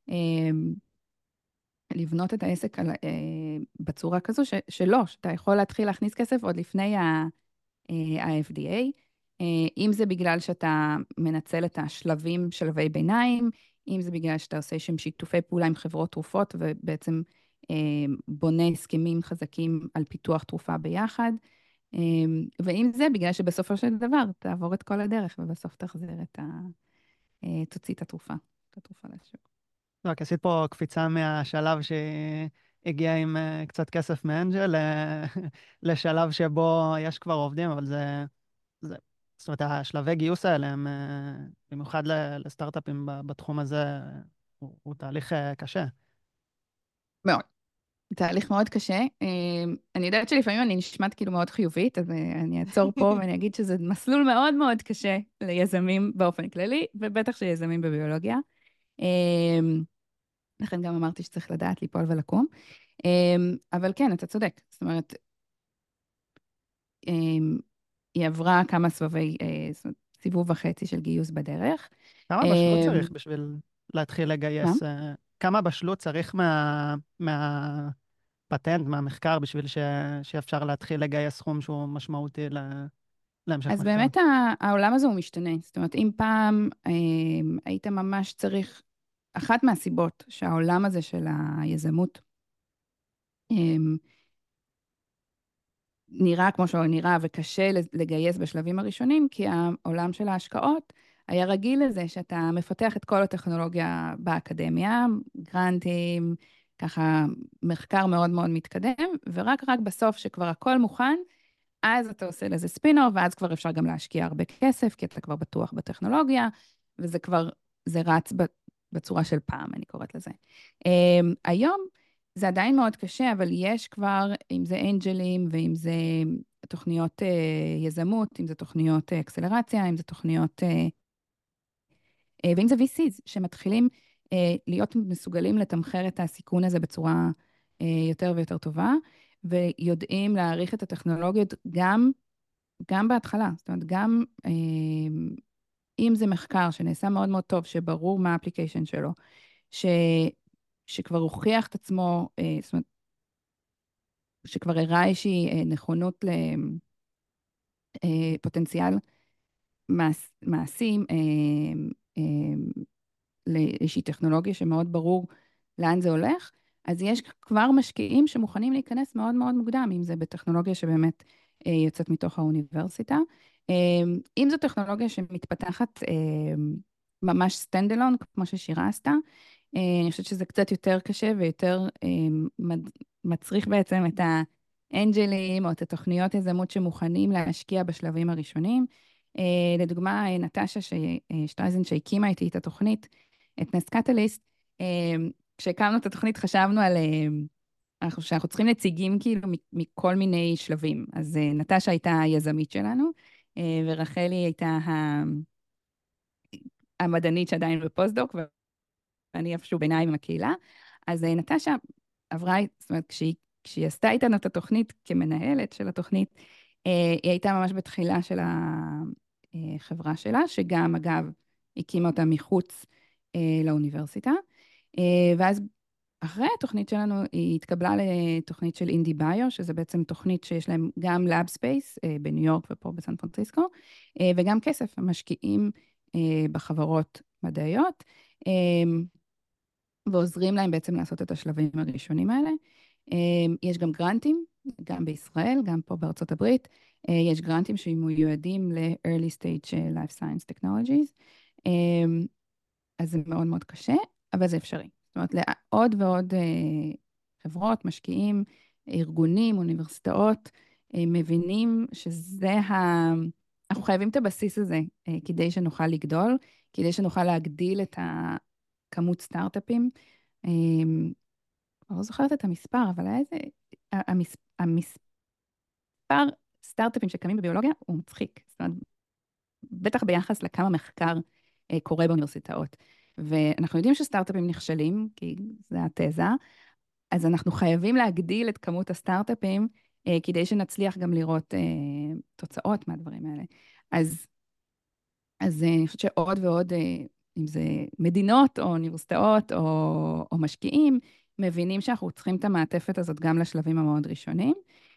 Speaker 2: לבנות את העסק בצורה כזו שלא, שאתה יכול להתחיל להכניס כסף עוד לפני ה-FDA, אם זה בגלל שאתה מנצל את השלבים, שלבי ביניים, אם זה בגלל שאתה עושה שם שיתופי פעולה עם חברות תרופות, ובעצם בונה הסכמים חזקים על פיתוח תרופה ביחד, ואם זה בגלל שבסופו של דבר תעבור את כל הדרך, ובסוף תחזיר תוציא את התרופה לשוק.
Speaker 3: רק עשית פה קפיצה מהשלב שהגיע עם קצת כסף מאנג'ל לשלב שבו יש כבר עובדים, אבל זאת אומרת, השלבי גיוס האלה הם, במיוחד לסטארט-אפים בתחום הזה, הוא תהליך קשה.
Speaker 2: מאוד. תהליך מאוד קשה. אני יודעת שלפעמים אני נשמעת כאילו מאוד חיובית, אז אני אעצור פה ואני אגיד שזה מסלול מאוד מאוד קשה ליזמים באופן כללי, ובטח שיזמים בביולוגיה. לכן גם אמרתי שצריך לדעת ליפול ולקום. אבל כן, אתה צודק. זאת אומרת, היא עברה כמה סיבוב וחצי של גיוס בדרך.
Speaker 3: כמה בשלות צריך בשביל להתחיל לגייס? כמה בשלות צריך מהפטנט, מהמחקר, בשביל שאפשר להתחיל לגייס סכום שהוא משמעותי להמשך מחקר?
Speaker 2: אז באמת העולם הזה הוא משתנה. זאת אומרת, אם פעם היית ממש צריך, אחת מהסיבות שהעולם הזה של היזמות נראה כמו שהוא נראה וקשה לגייס בשלבים הראשונים, כי העולם של ההשקעות היה רגיל לזה שאתה מפתח את כל הטכנולוגיה באקדמיה, גרנטים, ככה מחקר מאוד מאוד מתקדם, ורק בסוף שכבר הכל מוכן, אז אתה עושה לזה ספינור, ואז כבר אפשר גם להשקיע הרבה כסף, כי אתה כבר בטוח בטכנולוגיה, וזה כבר, זה רץ בצורה של פעם, אני קוראת לזה. היום זה עדיין מאוד קשה, אבל יש כבר, אם זה אנג'לים, ואם זה תוכניות יזמות, אם זה תוכניות אקסלרציה, אם זה תוכניות, ואם זה VCs, שמתחילים להיות מסוגלים לתמחר את הסיכון הזה בצורה יותר ויותר טובה, ויודעים להעריך את הטכנולוגיות גם בהתחלה. זאת אומרת, גם אם זה מחקר שנעשה מאוד מאוד טוב, שברור מה האפליקיישן שלו, שכבר הוכיח את עצמו, זאת אומרת, שכבר הראה איזושהי נכונות לפוטנציאל מעשי, לאיזושהי טכנולוגיה שמאוד ברור לאן זה הולך, אז יש כבר משקיעים שמוכנים להיכנס מאוד מאוד מוקדם, אם זה בטכנולוגיה שבאמת יוצאת מתוך האוניברסיטה. אם זו טכנולוגיה שמתפתחת ממש סטנדלון, כמו ששירה עשתה, אני חושבת שזה קצת יותר קשה ויותר מצריך בעצם את האנג'לים או את התוכניות יזמות שמוכנים להשקיע בשלבים הראשונים. לדוגמה, נטשה שטרייזן שהקימה איתי את התוכנית, את נסט קטליסט, כשהקמנו את התוכנית חשבנו על שאנחנו צריכים נציגים כאילו מכל מיני שלבים. אז נטשה הייתה היזמית שלנו, ורחלי הייתה המדענית שעדיין בפוסט-דוק, ואני איפשהו ביניים עם הקהילה. אז נטשה עברה, זאת אומרת, כשהיא עשתה איתנו את התוכנית כמנהלת של התוכנית, היא הייתה ממש בתחילה של החברה שלה, שגם, אגב, הקימה אותה מחוץ לאוניברסיטה. ואז אחרי התוכנית שלנו, היא התקבלה לתוכנית של אינדי ביו, שזה בעצם תוכנית שיש להם גם לאב ספייס בניו יורק ופה בסן פרנסיסקו, וגם כסף, משקיעים בחברות מדעיות, ועוזרים להם בעצם לעשות את השלבים הראשונים האלה. יש גם גרנטים, גם בישראל, גם פה בארצות הברית, יש גרנטים שמיועדים ל-early stage life science technologies, אז זה מאוד מאוד קשה, אבל זה אפשרי. זאת אומרת, לעוד ועוד חברות, משקיעים, ארגונים, אוניברסיטאות, מבינים אנחנו חייבים את הבסיס הזה כדי שנוכל לגדול, כדי שנוכל להגדיל את כמות סטארט-אפים. אני לא זוכרת את המספר, אבל היה איזה... המספר סטארט-אפים שקמים בביולוגיה הוא מצחיק. זאת אומרת, בטח ביחס לכמה מחקר קורה באוניברסיטאות. ואנחנו יודעים שסטארט-אפים נכשלים, כי זה התזה, אז אנחנו חייבים להגדיל את כמות הסטארט-אפים, כדי שנצליח גם לראות תוצאות מהדברים האלה. אז אני חושבת שעוד ועוד, אם זה מדינות או אוניברסיטאות או משקיעים, מבינים שאנחנו צריכים את המעטפת הזאת גם לשלבים המאוד ראשונים,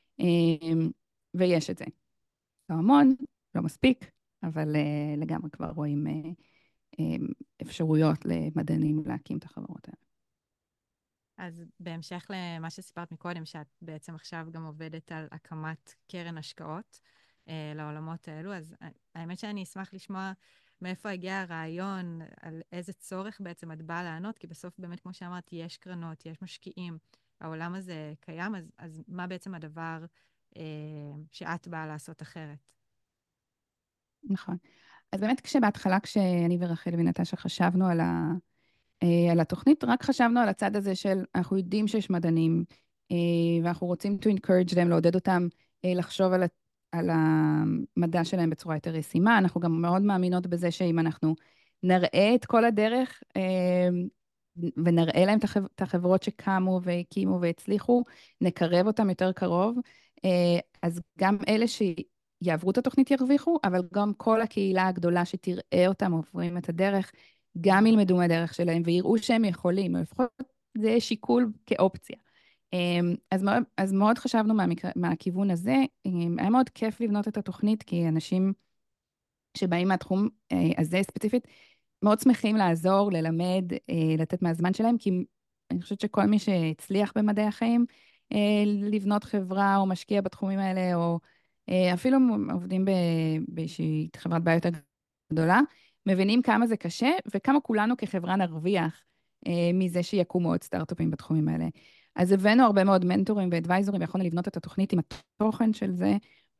Speaker 2: ויש את זה. לא המון, לא מספיק, אבל לגמרי כבר רואים אפשרויות למדענים להקים את החברות האלה.
Speaker 1: אז בהמשך למה שסיפרת מקודם, שאת בעצם עכשיו גם עובדת על הקמת קרן השקעות לעולמות האלו, אז האמת שאני אשמח לשמוע מאיפה הגיע הרעיון, על איזה צורך בעצם את באה לענות, כי בסוף באמת, כמו שאמרת, יש קרנות, יש משקיעים, העולם הזה קיים, אז מה בעצם הדבר שאת באה לעשות אחרת?
Speaker 2: נכון. אז באמת כשבהתחלה, כשאני ורחל ונטשה חשבנו על התוכנית, רק חשבנו על הצד הזה של, אנחנו יודעים שיש מדענים, ואנחנו רוצים to encourage them, לעודד אותם לחשוב על המדע שלהם בצורה יותר ישימה. אנחנו גם מאוד מאמינות בזה שאם אנחנו נראה את כל הדרך, ונראה להם את החברות שקמו והקימו והצליחו, נקרב אותם יותר קרוב, אז גם אלה שיעברו את התוכנית ירוויחו, אבל גם כל הקהילה הגדולה שתראה אותם עוברים את הדרך, גם ילמדו מהדרך שלהם ויראו שהם יכולים, או לפחות זה יהיה שיקול כאופציה. אז מאוד חשבנו מהכיוון הזה, היה מאוד כיף לבנות את התוכנית, כי אנשים שבאים מהתחום הזה ספציפית, מאוד שמחים לעזור, ללמד, לתת מהזמן שלהם, כי אני חושבת שכל מי שהצליח במדעי החיים, לבנות חברה או משקיע בתחומים האלה, או אפילו עובדים באיזושהי חברת בעיה יותר גדולה, מבינים כמה זה קשה, וכמה כולנו כחברה נרוויח מזה שיקומו עוד סטארט-אפים בתחומים האלה. אז הבאנו הרבה מאוד מנטורים ואדוויזורים, ויכולנו לבנות את התוכנית עם התוכן של זה,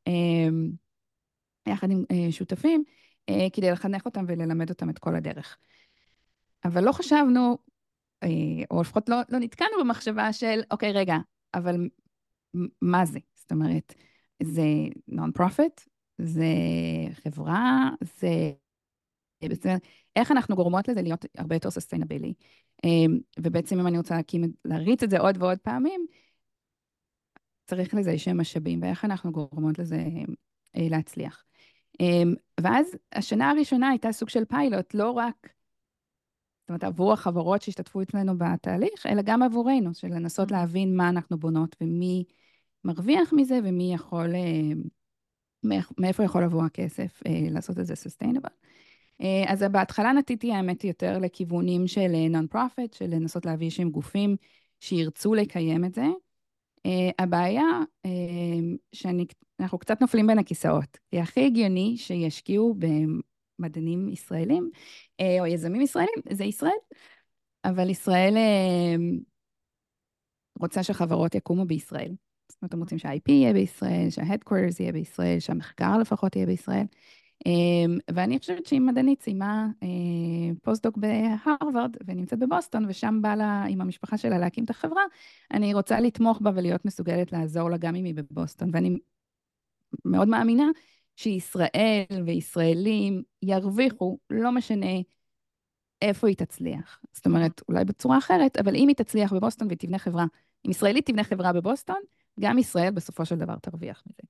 Speaker 2: יחד עם שותפים, כדי לחנך אותם וללמד אותם את כל הדרך. אבל לא חשבנו, או לפחות לא נתקענו במחשבה של, אוקיי, רגע, אבל מה זה? זאת אומרת, זה non-profit, זה חברה, זה... איך אנחנו גורמות לזה להיות הרבה יותר סוסטיינבילי. ובעצם אם אני רוצה להריץ את זה עוד ועוד פעמים, צריך לזה איזשהם משאבים, ואיך אנחנו גורמות לזה להצליח. ואז השנה הראשונה הייתה סוג של פיילוט, לא רק, זאת אומרת, עבור החברות שהשתתפו אצלנו בתהליך, אלא גם עבורנו, של לנסות להבין מה אנחנו בונות, ומי מרוויח מזה, ומי יכול, מאיפה יכול לבוא הכסף לעשות את זה sustainable. אז בהתחלה נטיתי האמת יותר לכיוונים של non-profit, של לנסות להביא שהם גופים שירצו לקיים את זה. הבעיה שאנחנו קצת נופלים בין הכיסאות. כי הכי הגיוני שישקיעו במדענים ישראלים, או יזמים ישראלים, זה ישראל. אבל ישראל רוצה שחברות יקומו בישראל. זאת אומרת, הם רוצים שה-IP יהיה בישראל, שה-Headquarters יהיה בישראל, שהמחקר לפחות יהיה בישראל. ואני חושבת שהיא מדענית סיימה פוסט-דוק בהרווארד ונמצאת בבוסטון, ושם בא לה עם המשפחה שלה להקים את החברה, אני רוצה לתמוך בה ולהיות מסוגלת לעזור לה גם אם היא בבוסטון. ואני מאוד מאמינה שישראל וישראלים ירוויחו, לא משנה איפה היא תצליח. זאת אומרת, אולי בצורה אחרת, אבל אם היא תצליח בבוסטון והיא תבנה חברה, אם ישראלית תבנה חברה בבוסטון, גם ישראל בסופו של דבר תרוויח מזה.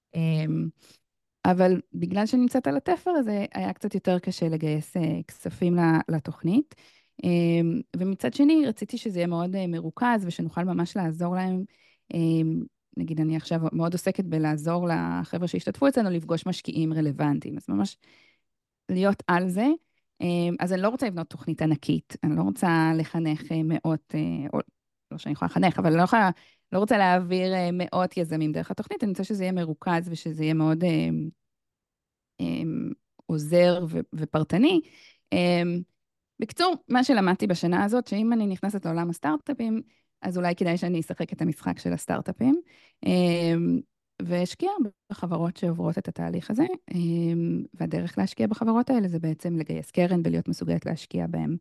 Speaker 2: אבל בגלל שנמצאת על התפר הזה, היה קצת יותר קשה לגייס כספים לתוכנית. ומצד שני, רציתי שזה יהיה מאוד מרוכז, ושנוכל ממש לעזור להם. נגיד, אני עכשיו מאוד עוסקת בלעזור לחבר'ה שהשתתפו אצלנו, לפגוש משקיעים רלוונטיים. אז ממש להיות על זה. אז אני לא רוצה לבנות תוכנית ענקית. אני לא רוצה לחנך מאות, או לא שאני יכולה לחנך, אבל אני לא רוצה להעביר מאות יזמים דרך התוכנית. אני רוצה שזה יהיה מרוכז ושזה יהיה מאוד עוזר ופרטני. בקצור, מה שלמדתי בשנה הזאת, שאם אני נכנסת לעולם הסטארט-אפים, אז אולי כדאי שאני אשחק את המשחק של הסטארט-אפים, והשקיע בחברות שעוברות את התהליך הזה, והדרך להשקיע בחברות האלה זה בעצם לגייס קרן ולהיות מסוגלת להשקיע בהם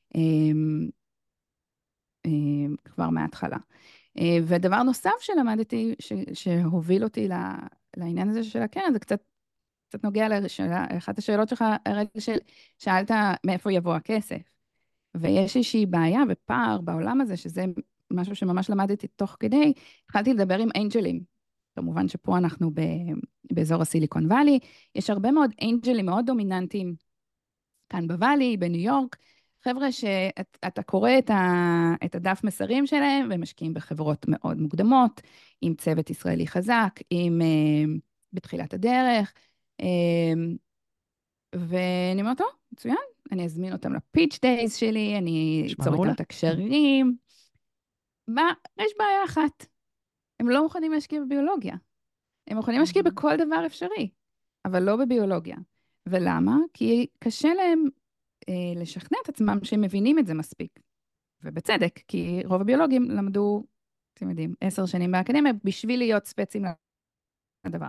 Speaker 2: כבר מההתחלה. ודבר נוסף שלמדתי, שהוביל אותי לעניין הזה של הקרן, זה קצת נוגע לאחת השאלות שלך, הרגע שאלת מאיפה יבוא הכסף. ויש איזושהי בעיה ופער בעולם הזה, שזה משהו שממש למדתי תוך כדי, התחלתי לדבר עם אנג'לים. כמובן שפה אנחנו באזור הסיליקון ואלי, יש הרבה מאוד אנג'לים מאוד דומיננטיים, כאן בוואלי, בניו יורק, חבר'ה שאתה קורא את הדף מסרים שלהם, והם משקיעים בחברות מאוד מוקדמות, עם צוות ישראלי חזק, בתחילת הדרך, ואני אומרת, טוב, מצוין, אני אזמין אותם לפיץ' דייז שלי, אני אצור איתם את הקשרים. יש בעיה אחת, הם לא מוכנים להשקיע בביולוגיה. הם מוכנים להשקיע בכל דבר אפשרי, אבל לא בביולוגיה. ולמה? כי קשה להם לשכנע את עצמם שהם מבינים את זה מספיק. ובצדק, כי רוב הביולוגים למדו, אתם יודעים, 10 שנים באקדמיה, בשביל להיות ספצים לדבר.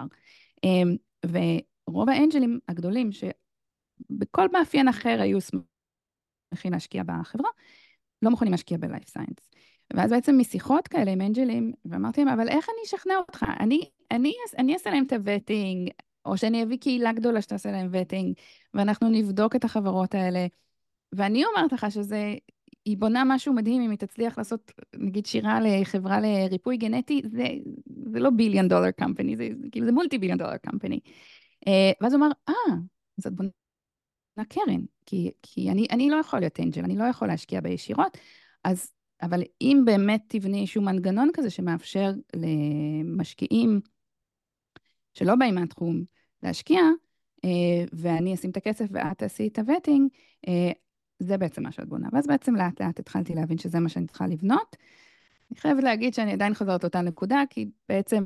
Speaker 2: ורוב האנג'לים הגדולים, שבכל מאפיין אחר היו שמחים להשקיע בחברה, לא מוכנים להשקיע בלייף סיינס. ואז בעצם משיחות כאלה עם אנג'לים, ואמרתי להם, אבל איך אני אשכנע אותך? אני אעשה להם את הווטינג, או שאני אביא קהילה גדולה שתעשה להם ווטינג, ואנחנו נבדוק את החברות האלה. ואני אומרת לך שזה, היא בונה משהו מדהים, אם היא תצליח לעשות, נגיד, שירה לחברה לריפוי גנטי, זה לא ביליון דולר קמפני, זה מולטי ביליון דולר קמפני. ואז הוא אמר, אז את בונה קרן, כי אני לא יכול להיות אנג'ל, אני לא יכול להשקיע בישירות, אבל אם באמת תבני איזשהו מנגנון כזה שמאפשר למשקיעים שלא באים מהתחום להשקיע, ואני אשים את הכסף ואת תעשי את הווטינג, זה בעצם מה שאת בונה. ואז בעצם לאט לאט התחלתי להבין שזה מה שאני צריכה לבנות. אני חייבת להגיד שאני עדיין חוזרת אותה נקודה, כי בעצם,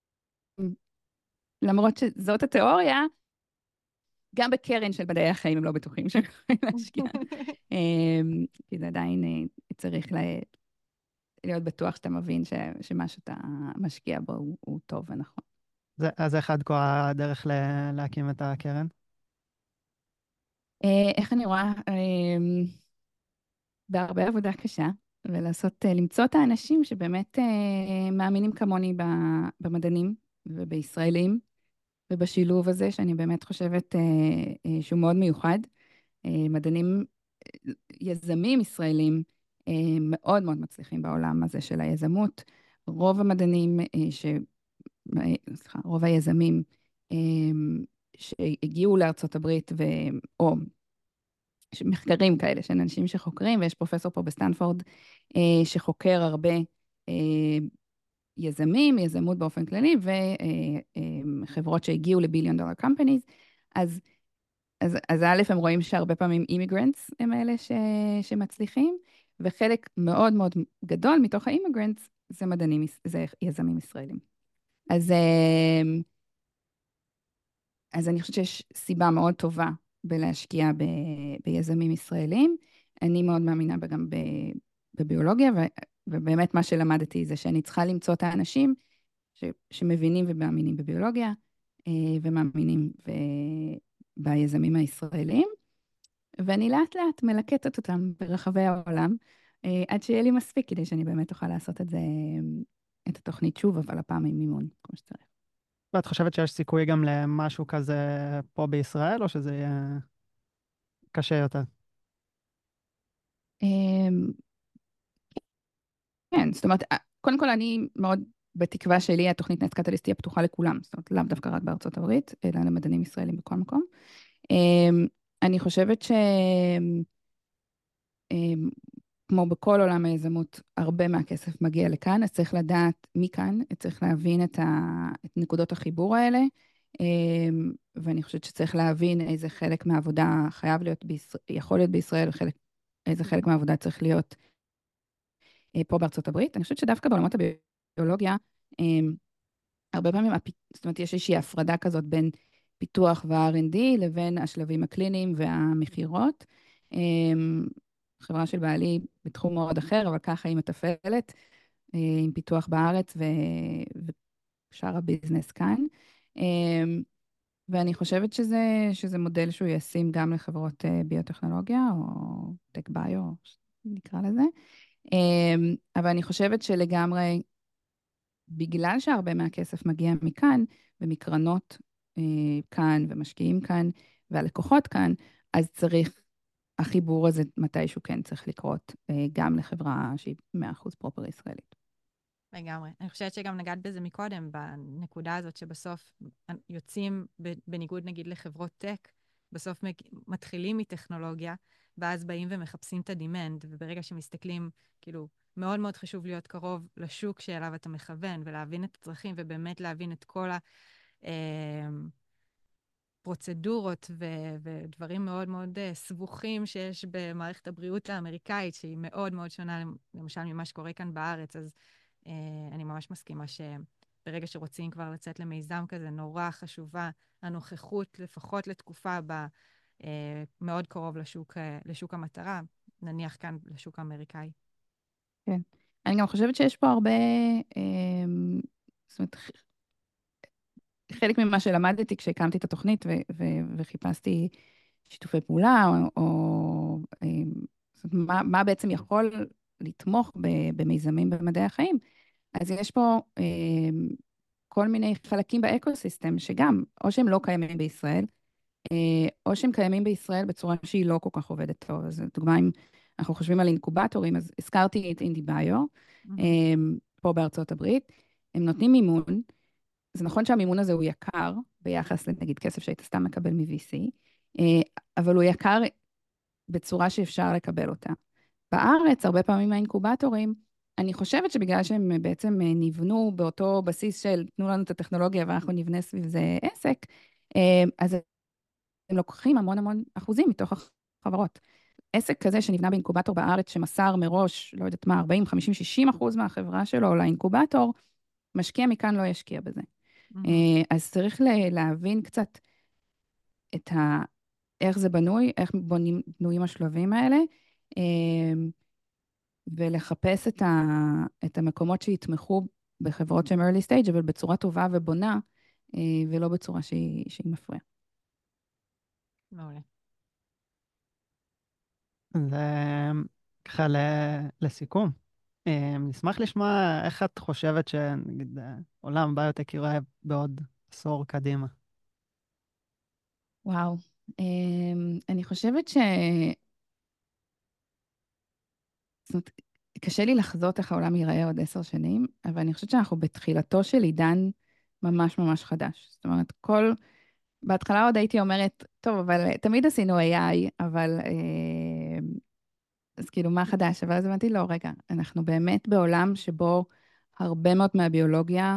Speaker 2: למרות שזאת התיאוריה, גם בקרן של מדעי החיים הם לא בטוחים שהם יכולים להשקיע. כי זה עדיין צריך להיות בטוח שאתה מבין שמה שאתה משקיע בו הוא טוב ונכון.
Speaker 3: אז איך עד כה הדרך להקים את הקרן?
Speaker 2: איך אני רואה? בהרבה עבודה קשה, למצוא את האנשים שבאמת מאמינים כמוני במדענים ובישראלים, ובשילוב הזה שאני באמת חושבת שהוא מאוד מיוחד. מדענים, יזמים ישראלים מאוד מאוד מצליחים בעולם הזה של היזמות. רוב המדענים, רוב היזמים שהגיעו לארצות הברית, או מחקרים כאלה של אנשים שחוקרים, ויש פרופסור פה בסטנפורד שחוקר הרבה יזמים, יזמות באופן כללי, וחברות שהגיעו לביליון דולר קמפניז, אז א', הם רואים שהרבה פעמים אימיגרנטס הם אלה שמצליחים, וחלק מאוד מאוד גדול מתוך האימיגרנטס זה יזמים ישראלים. אז אני חושבת שיש סיבה מאוד טובה בלהשקיע ביזמים ישראלים. אני מאוד מאמינה גם בביולוגיה, ובאמת מה שלמדתי זה שאני צריכה למצוא את האנשים שמבינים ומאמינים בביולוגיה, ומאמינים ביזמים הישראלים, ואני לאט לאט מלקטת אותם ברחבי העולם, עד שיהיה לי מספיק כדי שאני באמת אוכל לעשות את התוכנית שוב, אבל הפעם עם מימון, כמו שצריך.
Speaker 3: ואת חושבת שיש סיכוי גם למשהו כזה פה בישראל, או שזה יהיה קשה יותר?
Speaker 2: כן, זאת אומרת, קודם כל אני מאוד בתקווה שלי התוכנית נט קטליסט תהיה פתוחה לכולם, זאת אומרת, לאו דווקא רק בארצות הברית, אלא למדענים ישראלים בכל מקום. אני חושבת כמו בכל עולם היזמות, הרבה מהכסף מגיע לכאן, אז צריך לדעת מי כאן, צריך להבין את נקודות החיבור האלה, ואני חושבת שצריך להבין איזה חלק מהעבודה חייב להיות, יכול להיות בישראל, איזה חלק מהעבודה צריך להיות פה בארצות הברית. אני חושבת שדווקא בעולמות הביולוגיה, הרבה פעמים, זאת אומרת, יש איזושהי הפרדה כזאת בין פיתוח וה-R&D לבין השלבים הקליניים והמחירות. חברה של בעלי בתחום מאוד אחר, אבל ככה היא מתפעלת, עם פיתוח בארץ ושאר הביזנס כאן. ואני חושבת שזה מודל שהוא ישים גם לחברות ביוטכנולוגיה, או טק ביו, נקרא לזה. אבל אני חושבת שלגמרי, בגלל שהרבה מהכסף מגיע מכאן, ומקרנות כאן, ומשקיעים כאן, והלקוחות כאן, אז צריך, החיבור הזה מתישהו כן צריך לקרות, גם לחברה שהיא 100% פרופר ישראלית.
Speaker 1: לגמרי. אני חושבת שגם נגעת בזה מקודם, בנקודה הזאת שבסוף יוצאים, בניגוד נגיד לחברות טק, בסוף מתחילים מטכנולוגיה, ואז באים ומחפשים את הדימנד, וברגע שמסתכלים, כאילו, מאוד מאוד חשוב להיות קרוב לשוק שאליו אתה מכוון, ולהבין את הצרכים, ובאמת להבין את כל הפרוצדורות ודברים מאוד מאוד סבוכים שיש במערכת הבריאות האמריקאית, שהיא מאוד מאוד שונה, למשל, ממה שקורה כאן בארץ, אז אני ממש מסכימה שברגע שרוצים כבר לצאת למיזם כזה, נורא חשובה הנוכחות, לפחות לתקופה בה, מאוד קרוב לשוק המטרה, נניח כאן לשוק האמריקאי.
Speaker 2: כן. אני גם חושבת שיש פה הרבה, זאת אומרת, חלק ממה שלמדתי כשהקמתי את התוכנית וחיפשתי שיתופי פעולה, או זאת אומרת, מה בעצם יכול לתמוך במיזמים במדעי החיים, אז יש פה כל מיני חלקים באקוסיסטם שגם, או שהם לא קיימים בישראל, או שהם קיימים בישראל בצורה שהיא לא כל כך עובדת טוב. אז דוגמה, אם אנחנו חושבים על אינקובטורים, אז הזכרתי את אינדי ביו, פה בארצות הברית, הם נותנים מימון, זה נכון שהמימון הזה הוא יקר, ביחס לנגיד כסף שהיית סתם מקבל מ-VC, אבל הוא יקר בצורה שאפשר לקבל אותה. בארץ, הרבה פעמים האינקובטורים, אני חושבת שבגלל שהם בעצם נבנו באותו בסיס של תנו לנו את הטכנולוגיה ואנחנו נבנה סביב זה עסק, אז הם לוקחים המון המון אחוזים מתוך החברות. עסק כזה שנבנה באינקובטור בארץ, שמסר מראש, לא יודעת מה, 40, 50, 60% מהחברה שלו לאינקובטור, משקיע מכאן לא ישקיע בזה. אז צריך להבין קצת איך זה בנוי, איך בנויים השלבים האלה, ולחפש את המקומות שיתמכו בחברות שהן early stage, אבל בצורה טובה ובונה, ולא בצורה שהיא מפריעה.
Speaker 1: מעולה.
Speaker 3: וככה לסיכום, נשמח לשמוע איך את חושבת שנגיד עולם ביוטק ייראה בעוד עשור קדימה.
Speaker 2: וואו, אני חושבת זאת אומרת, קשה לי לחזות איך העולם ייראה עוד 10 שנים, אבל אני חושבת שאנחנו בתחילתו של עידן ממש ממש חדש. זאת אומרת, בהתחלה עוד הייתי אומרת, טוב, אבל תמיד עשינו AI, אבל אז כאילו, מה חדש? אבל אז הבנתי, לא, רגע, אנחנו באמת בעולם שבו הרבה מאוד מהביולוגיה,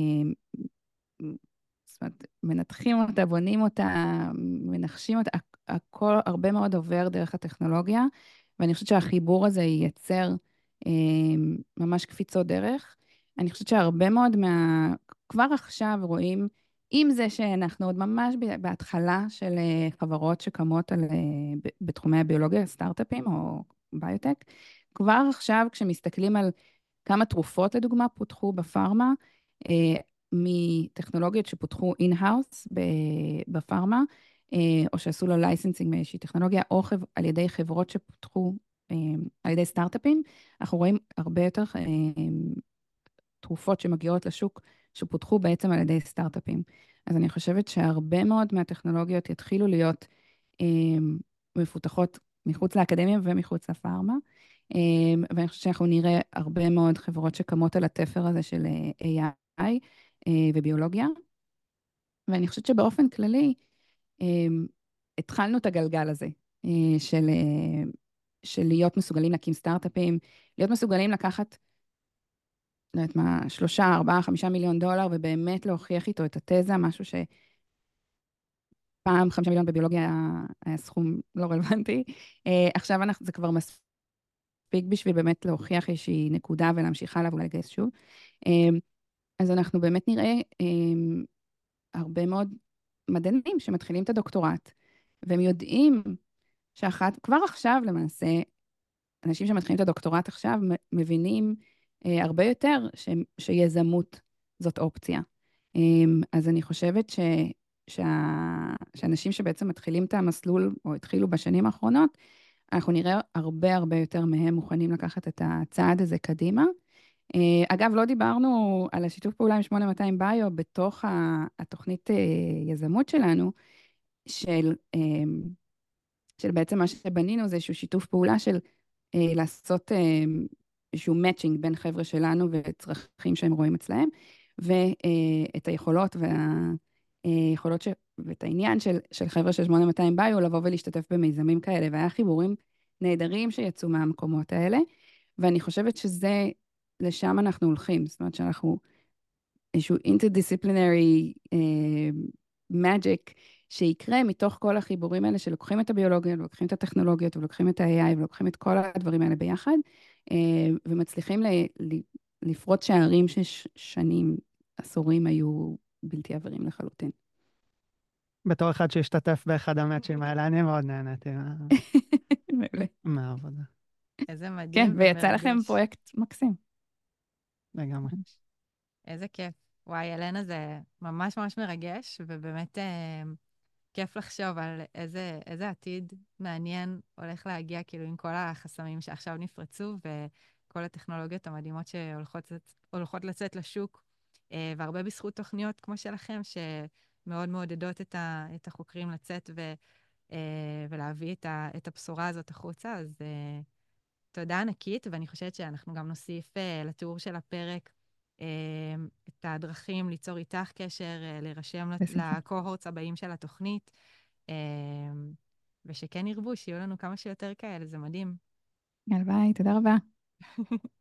Speaker 2: זאת אומרת, מנתחים אותה, בונים אותה, מנחשים אותה, הכל הרבה מאוד עובר דרך הטכנולוגיה, ואני חושבת שהחיבור הזה ייצר ממש קפיצות דרך. אני חושבת שהרבה מאוד כבר עכשיו רואים, עם זה שאנחנו עוד ממש בהתחלה של חברות שקמות בתחומי הביולוגיה, סטארט-אפים או ביוטק, כבר עכשיו כשמסתכלים על כמה תרופות לדוגמה פותחו בפארמה, מטכנולוגיות שפותחו אין-האוס בפארמה, או שעשו לו לייסנסינג מאיזושהי טכנולוגיה, או על ידי חברות שפותחו על ידי סטארט-אפים, אנחנו רואים הרבה יותר תרופות שמגיעות לשוק, שפותחו בעצם על ידי סטארט-אפים. אז אני חושבת שהרבה מאוד מהטכנולוגיות יתחילו להיות מפותחות מחוץ לאקדמיה ומחוץ לפארמה, ואני חושבת שאנחנו נראה הרבה מאוד חברות שקמות על התפר הזה של AI וביולוגיה, ואני חושבת שבאופן כללי, התחלנו את הגלגל הזה של להיות מסוגלים להקים סטארט-אפים, להיות מסוגלים לקחת, לא יודעת מה, 3, 4, 5 מיליון דולר, ובאמת להוכיח איתו את התזה, משהו שפעם 5 מיליון בביולוגיה היה סכום לא רלוונטי. עכשיו זה כבר מספיק בשביל באמת להוכיח איזושהי נקודה ולהמשיך הלאה ואולי לגייס שוב. אז אנחנו באמת נראה הרבה מאוד מדענים שמתחילים את הדוקטורט, והם יודעים כבר עכשיו למעשה, אנשים שמתחילים את הדוקטורט עכשיו מבינים הרבה יותר שיזמות זאת אופציה. אז אני חושבת שאנשים שבעצם מתחילים את המסלול, או התחילו בשנים האחרונות, אנחנו נראה הרבה הרבה יותר מהם מוכנים לקחת את הצעד הזה קדימה. אגב, לא דיברנו על השיתוף פעולה עם 8200 ביו בתוך התוכנית יזמות שלנו, של בעצם מה שבנינו זה איזשהו שיתוף פעולה של לעשות איזשהו מאצ'ינג בין חבר'ה שלנו וצרכים שהם רואים אצלהם, ואת היכולות ואת העניין של חבר'ה של 8200 ביו, לבוא ולהשתתף במיזמים כאלה, והיה חיבורים נהדרים שיצאו מהמקומות האלה, ואני חושבת שזה, לשם אנחנו הולכים, זאת אומרת שאנחנו איזשהו interdisciplinary magic שיקרה מתוך כל החיבורים האלה שלוקחים את הביולוגיה, ולוקחים את הטכנולוגיות, ולוקחים את ה-AI, ולוקחים את כל הדברים האלה ביחד, ומצליחים לפרוץ שערים ששנים, עשורים היו בלתי עבירים לחלוטין.
Speaker 3: בתור אחד שהשתתף באחד המאצ'ים האלה, אני מאוד נהניתי
Speaker 2: מעולה.
Speaker 3: מהעבודה.
Speaker 1: איזה
Speaker 2: כן,
Speaker 1: מדהים
Speaker 2: ויצא לכם
Speaker 1: ומרגש.
Speaker 2: פרויקט מקסים.
Speaker 3: לגמרי.
Speaker 1: איזה כיף. וואי, אלנה, זה ממש ממש מרגש, ובאמת כיף לחשוב על איזה עתיד מעניין הולך להגיע, כאילו, עם כל החסמים שעכשיו נפרצו, וכל הטכנולוגיות המדהימות שהולכות לצאת לשוק, והרבה בזכות תוכניות כמו שלכם, שמאוד מעודדות את החוקרים לצאת ולהביא את הבשורה הזאת החוצה. אז תודה ענקית, ואני חושבת שאנחנו גם נוסיף לתיאור של הפרק את הדרכים ליצור איתך קשר, להירשם לקוהורטס הבאים של התוכנית, ושכן ירבו, שיהיו לנו כמה שיותר כאלה, זה מדהים.
Speaker 2: הלוואי, תודה רבה.